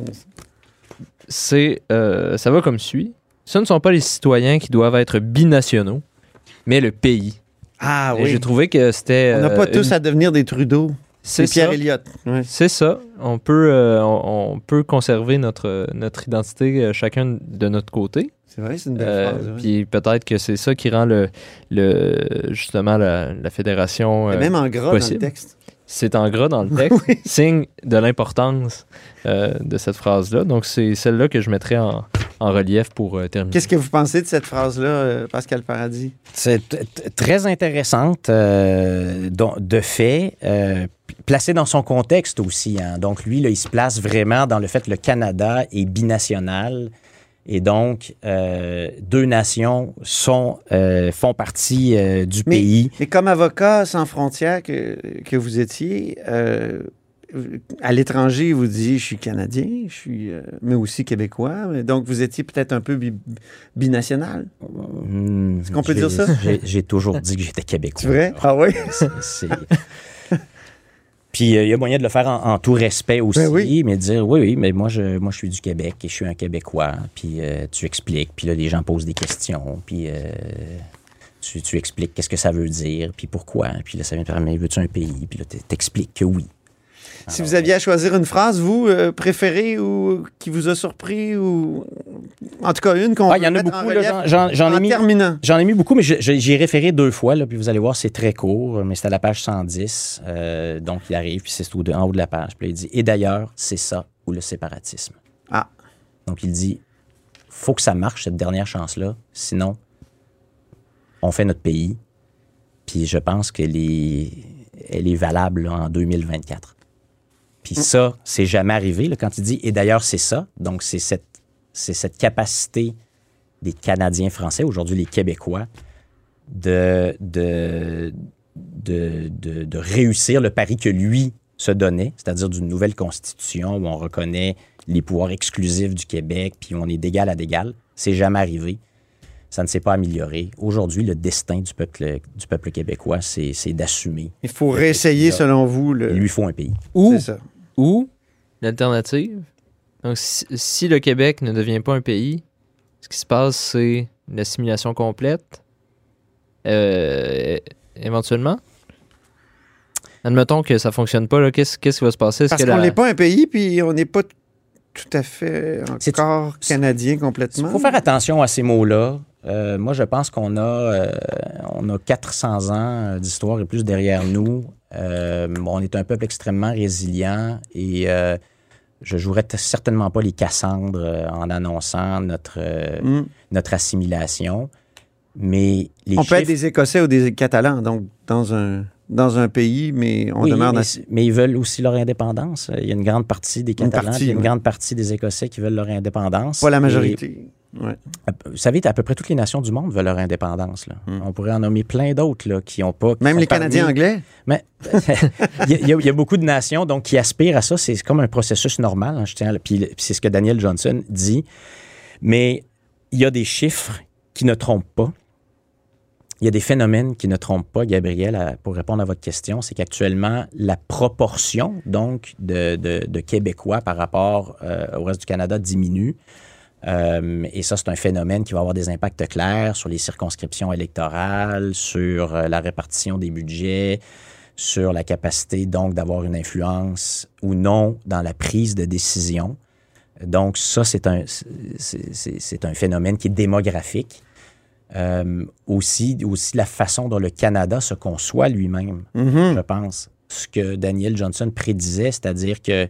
c'est, euh, ça va comme suit. Ce ne sont pas les citoyens qui doivent être binationaux, mais le pays. Ah Et oui. J'ai trouvé que c'était... On n'a pas euh, tous une- à devenir des Trudeau. C'est C'est Pierre ça. Elliott. Ouais. C'est ça. On peut, euh, on, on peut conserver notre, notre identité euh, chacun de notre côté. C'est vrai, c'est une belle Euh, phrase. ouais. Puis peut-être que c'est ça qui rend le, le justement la, la fédération. Et euh, même en gras possible. dans le texte. c'est en gras dans le texte, Oui. signe de l'importance euh, de cette phrase-là. Donc c'est celle-là que je mettrais en, en relief pour euh, terminer. Qu'est-ce que vous pensez de cette phrase-là, euh, Pascal Paradis? C'est t- t- très intéressante, euh, don- de fait, euh, p- placée dans son contexte aussi. Hein. Donc, lui, là, il se place vraiment dans le fait que le Canada est binational. Et donc, euh, deux nations sont, euh, font partie euh, du Mais- pays. Mais comme avocat sans frontières que, que vous étiez, euh, à l'étranger, vous disiez, je suis Canadien, je suis, euh, mais aussi Québécois. Mais donc, vous étiez peut-être un peu bi- binational. Hmm, Est-ce qu'on peut j'ai- dire ça? J'ai, j'ai toujours dit que j'étais québécois. C'est vrai? Ah oui? C'est- c'est- Puis il euh, y a moyen de le faire en, en tout respect aussi, Ben oui. mais de dire oui, oui, mais moi je, moi je suis du Québec et je suis un Québécois. Puis euh, tu expliques, puis là les gens posent des questions, puis euh, tu, tu expliques qu'est-ce que ça veut dire, puis pourquoi. Puis là ça vient de faire, mais veux-tu un pays? Puis là t'expliques que oui. Si vous aviez à choisir une phrase, vous, euh, préférée ou qui vous a surpris, ou en tout cas une qu'on Ah, peut il y en a mettre en beaucoup, là, relief j'en, j'en- j'en ai en mis. terminant. J'en ai mis beaucoup, mais je- je- j'y ai référé deux fois, là, puis vous allez voir, c'est très court, mais c'est à la page cent dix. Euh, donc, il arrive, puis c'est au- en haut de la page. Puis là, il dit « Et d'ailleurs, c'est ça ou le séparatisme. » Ah. Donc, il dit « Faut que ça marche, cette dernière chance-là, sinon, on fait notre pays. » Puis je pense qu'elle est, elle est valable là, en deux mille vingt-quatre. Puis ça, c'est jamais arrivé, là, quand il dit « Et d'ailleurs, c'est ça. » Donc, c'est cette, c'est cette capacité des Canadiens français, aujourd'hui les Québécois, de, de, de, de, de réussir le pari que lui se donnait, c'est-à-dire d'une nouvelle constitution où on reconnaît les pouvoirs exclusifs du Québec, puis on est d'égal à d'égal. C'est jamais arrivé. Ça ne s'est pas amélioré. Aujourd'hui, le destin du peuple, du peuple québécois, c'est, c'est d'assumer. Il faut réessayer, selon vous. Le... Il lui faut un pays. Ou, C'est ça. ou l'alternative, donc si, si le Québec ne devient pas un pays, ce qui se passe, c'est une assimilation complète, euh, éventuellement. Admettons que ça ne fonctionne pas, là, qu'est-ce, qu'est-ce qui va se passer? Est-ce Parce que qu'on la- n'est pas un pays, puis on n'est pas t- tout à fait C'est- encore canadien Il complètement. faut faire attention à ces mots-là. Euh, moi, je pense qu'on a, euh, on a quatre cents ans d'histoire et plus derrière nous. Euh, on est un peuple extrêmement résilient et euh, je jouerais t- certainement pas les Cassandres euh, en annonçant notre, euh, Mm. notre assimilation. Mais les On chiffres... peut être des Écossais ou des Catalans, donc dans un, dans un pays, mais on Oui, demeure mais, dans... c- mais ils veulent aussi leur indépendance. Il y a une grande partie des Catalans, partie, puis il y a une oui. grande partie des Écossais qui veulent leur indépendance. Pas la Et- majorité. Ouais. Vous savez, à peu près toutes les nations du monde veulent leur indépendance. Là. Mm. On pourrait en nommer plein d'autres là, qui n'ont pas... qui Même sont les parmi- Canadiens anglais. Mais il y, a- il y a- il y a beaucoup de nations donc, qui aspirent à ça. C'est comme un processus normal. Hein, je tiens à le- puis, puis c'est ce que Daniel Johnson dit. Mais il y a des chiffres qui ne trompent pas. il y a des phénomènes qui ne trompent pas, Gabriel, à, pour répondre à votre question. C'est qu'actuellement, la proportion donc de, de, de Québécois par rapport euh, au reste du Canada diminue. Euh, et ça, c'est un phénomène qui va avoir des impacts clairs sur les circonscriptions électorales, sur euh, la répartition des budgets, sur la capacité donc d'avoir une influence ou non dans la prise de décision. Donc ça, c'est un, c'est, c'est, c'est un phénomène qui est démographique. Euh, aussi, aussi la façon dont le Canada se conçoit lui-même, mm-hmm. je pense. Ce que Daniel Johnson prédisait, c'est-à-dire que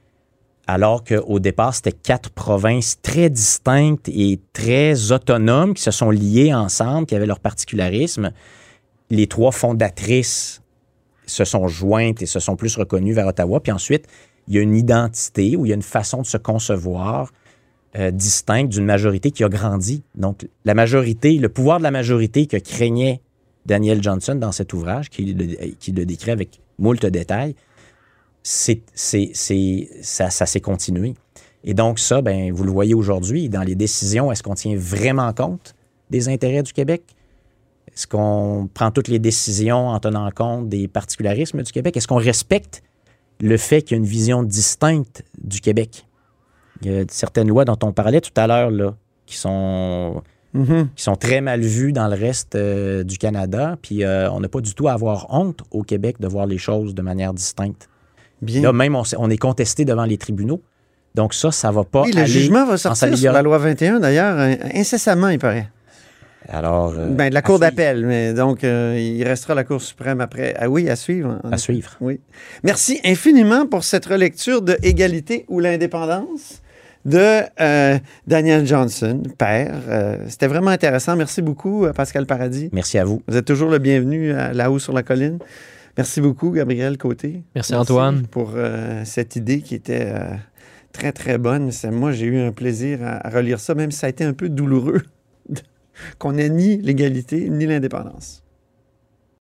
alors qu'au départ, c'était quatre provinces très distinctes et très autonomes qui se sont liées ensemble, qui avaient leur particularisme, les trois fondatrices se sont jointes et se sont plus reconnues vers Ottawa. Puis ensuite, il y a une identité ou il y a une façon de se concevoir Euh, distincte d'une majorité qui a grandi. Donc, la majorité, le pouvoir de la majorité que craignait Daniel Johnson dans cet ouvrage, qui le, qui le décrit avec moult détails, c'est, c'est, c'est, ça, ça s'est continué. Et donc, ça, ben, vous le voyez aujourd'hui, dans les décisions, est-ce qu'on tient vraiment compte des intérêts du Québec? Est-ce qu'on prend toutes les décisions en tenant compte des particularismes du Québec? Est-ce qu'on respecte le fait qu'il y a une vision distincte du Québec? Il y a certaines lois dont on parlait tout à l'heure, là, qui sont, mm-hmm. qui sont très mal vues dans le reste euh, du Canada. Puis euh, on n'a pas du tout à avoir honte au Québec de voir les choses de manière distincte. Bien. Là, même, on, on est contesté devant les tribunaux. Donc ça, ça ne va pas oui, aller. Le jugement va sortir sur la loi vingt et un, d'ailleurs, incessamment, il paraît. Alors, euh, ben, de la Cour d'appel, mais donc euh, il restera la Cour suprême après. Ah oui, à suivre. À suivre. Oui. Merci infiniment pour cette relecture de Égalité ou l'indépendance de euh, Daniel Johnson, père. Euh, c'était vraiment intéressant. Merci beaucoup, Pascal Paradis. Merci à vous. Vous êtes toujours le bienvenu à là-haut sur la colline. Merci beaucoup, Gabriel Côté. Merci, Merci Antoine. Pour euh, cette idée qui était euh, très, très bonne. C'est, moi, j'ai eu un plaisir à, à relire ça, même si ça a été un peu douloureux qu'on ait ni l'égalité ni l'indépendance.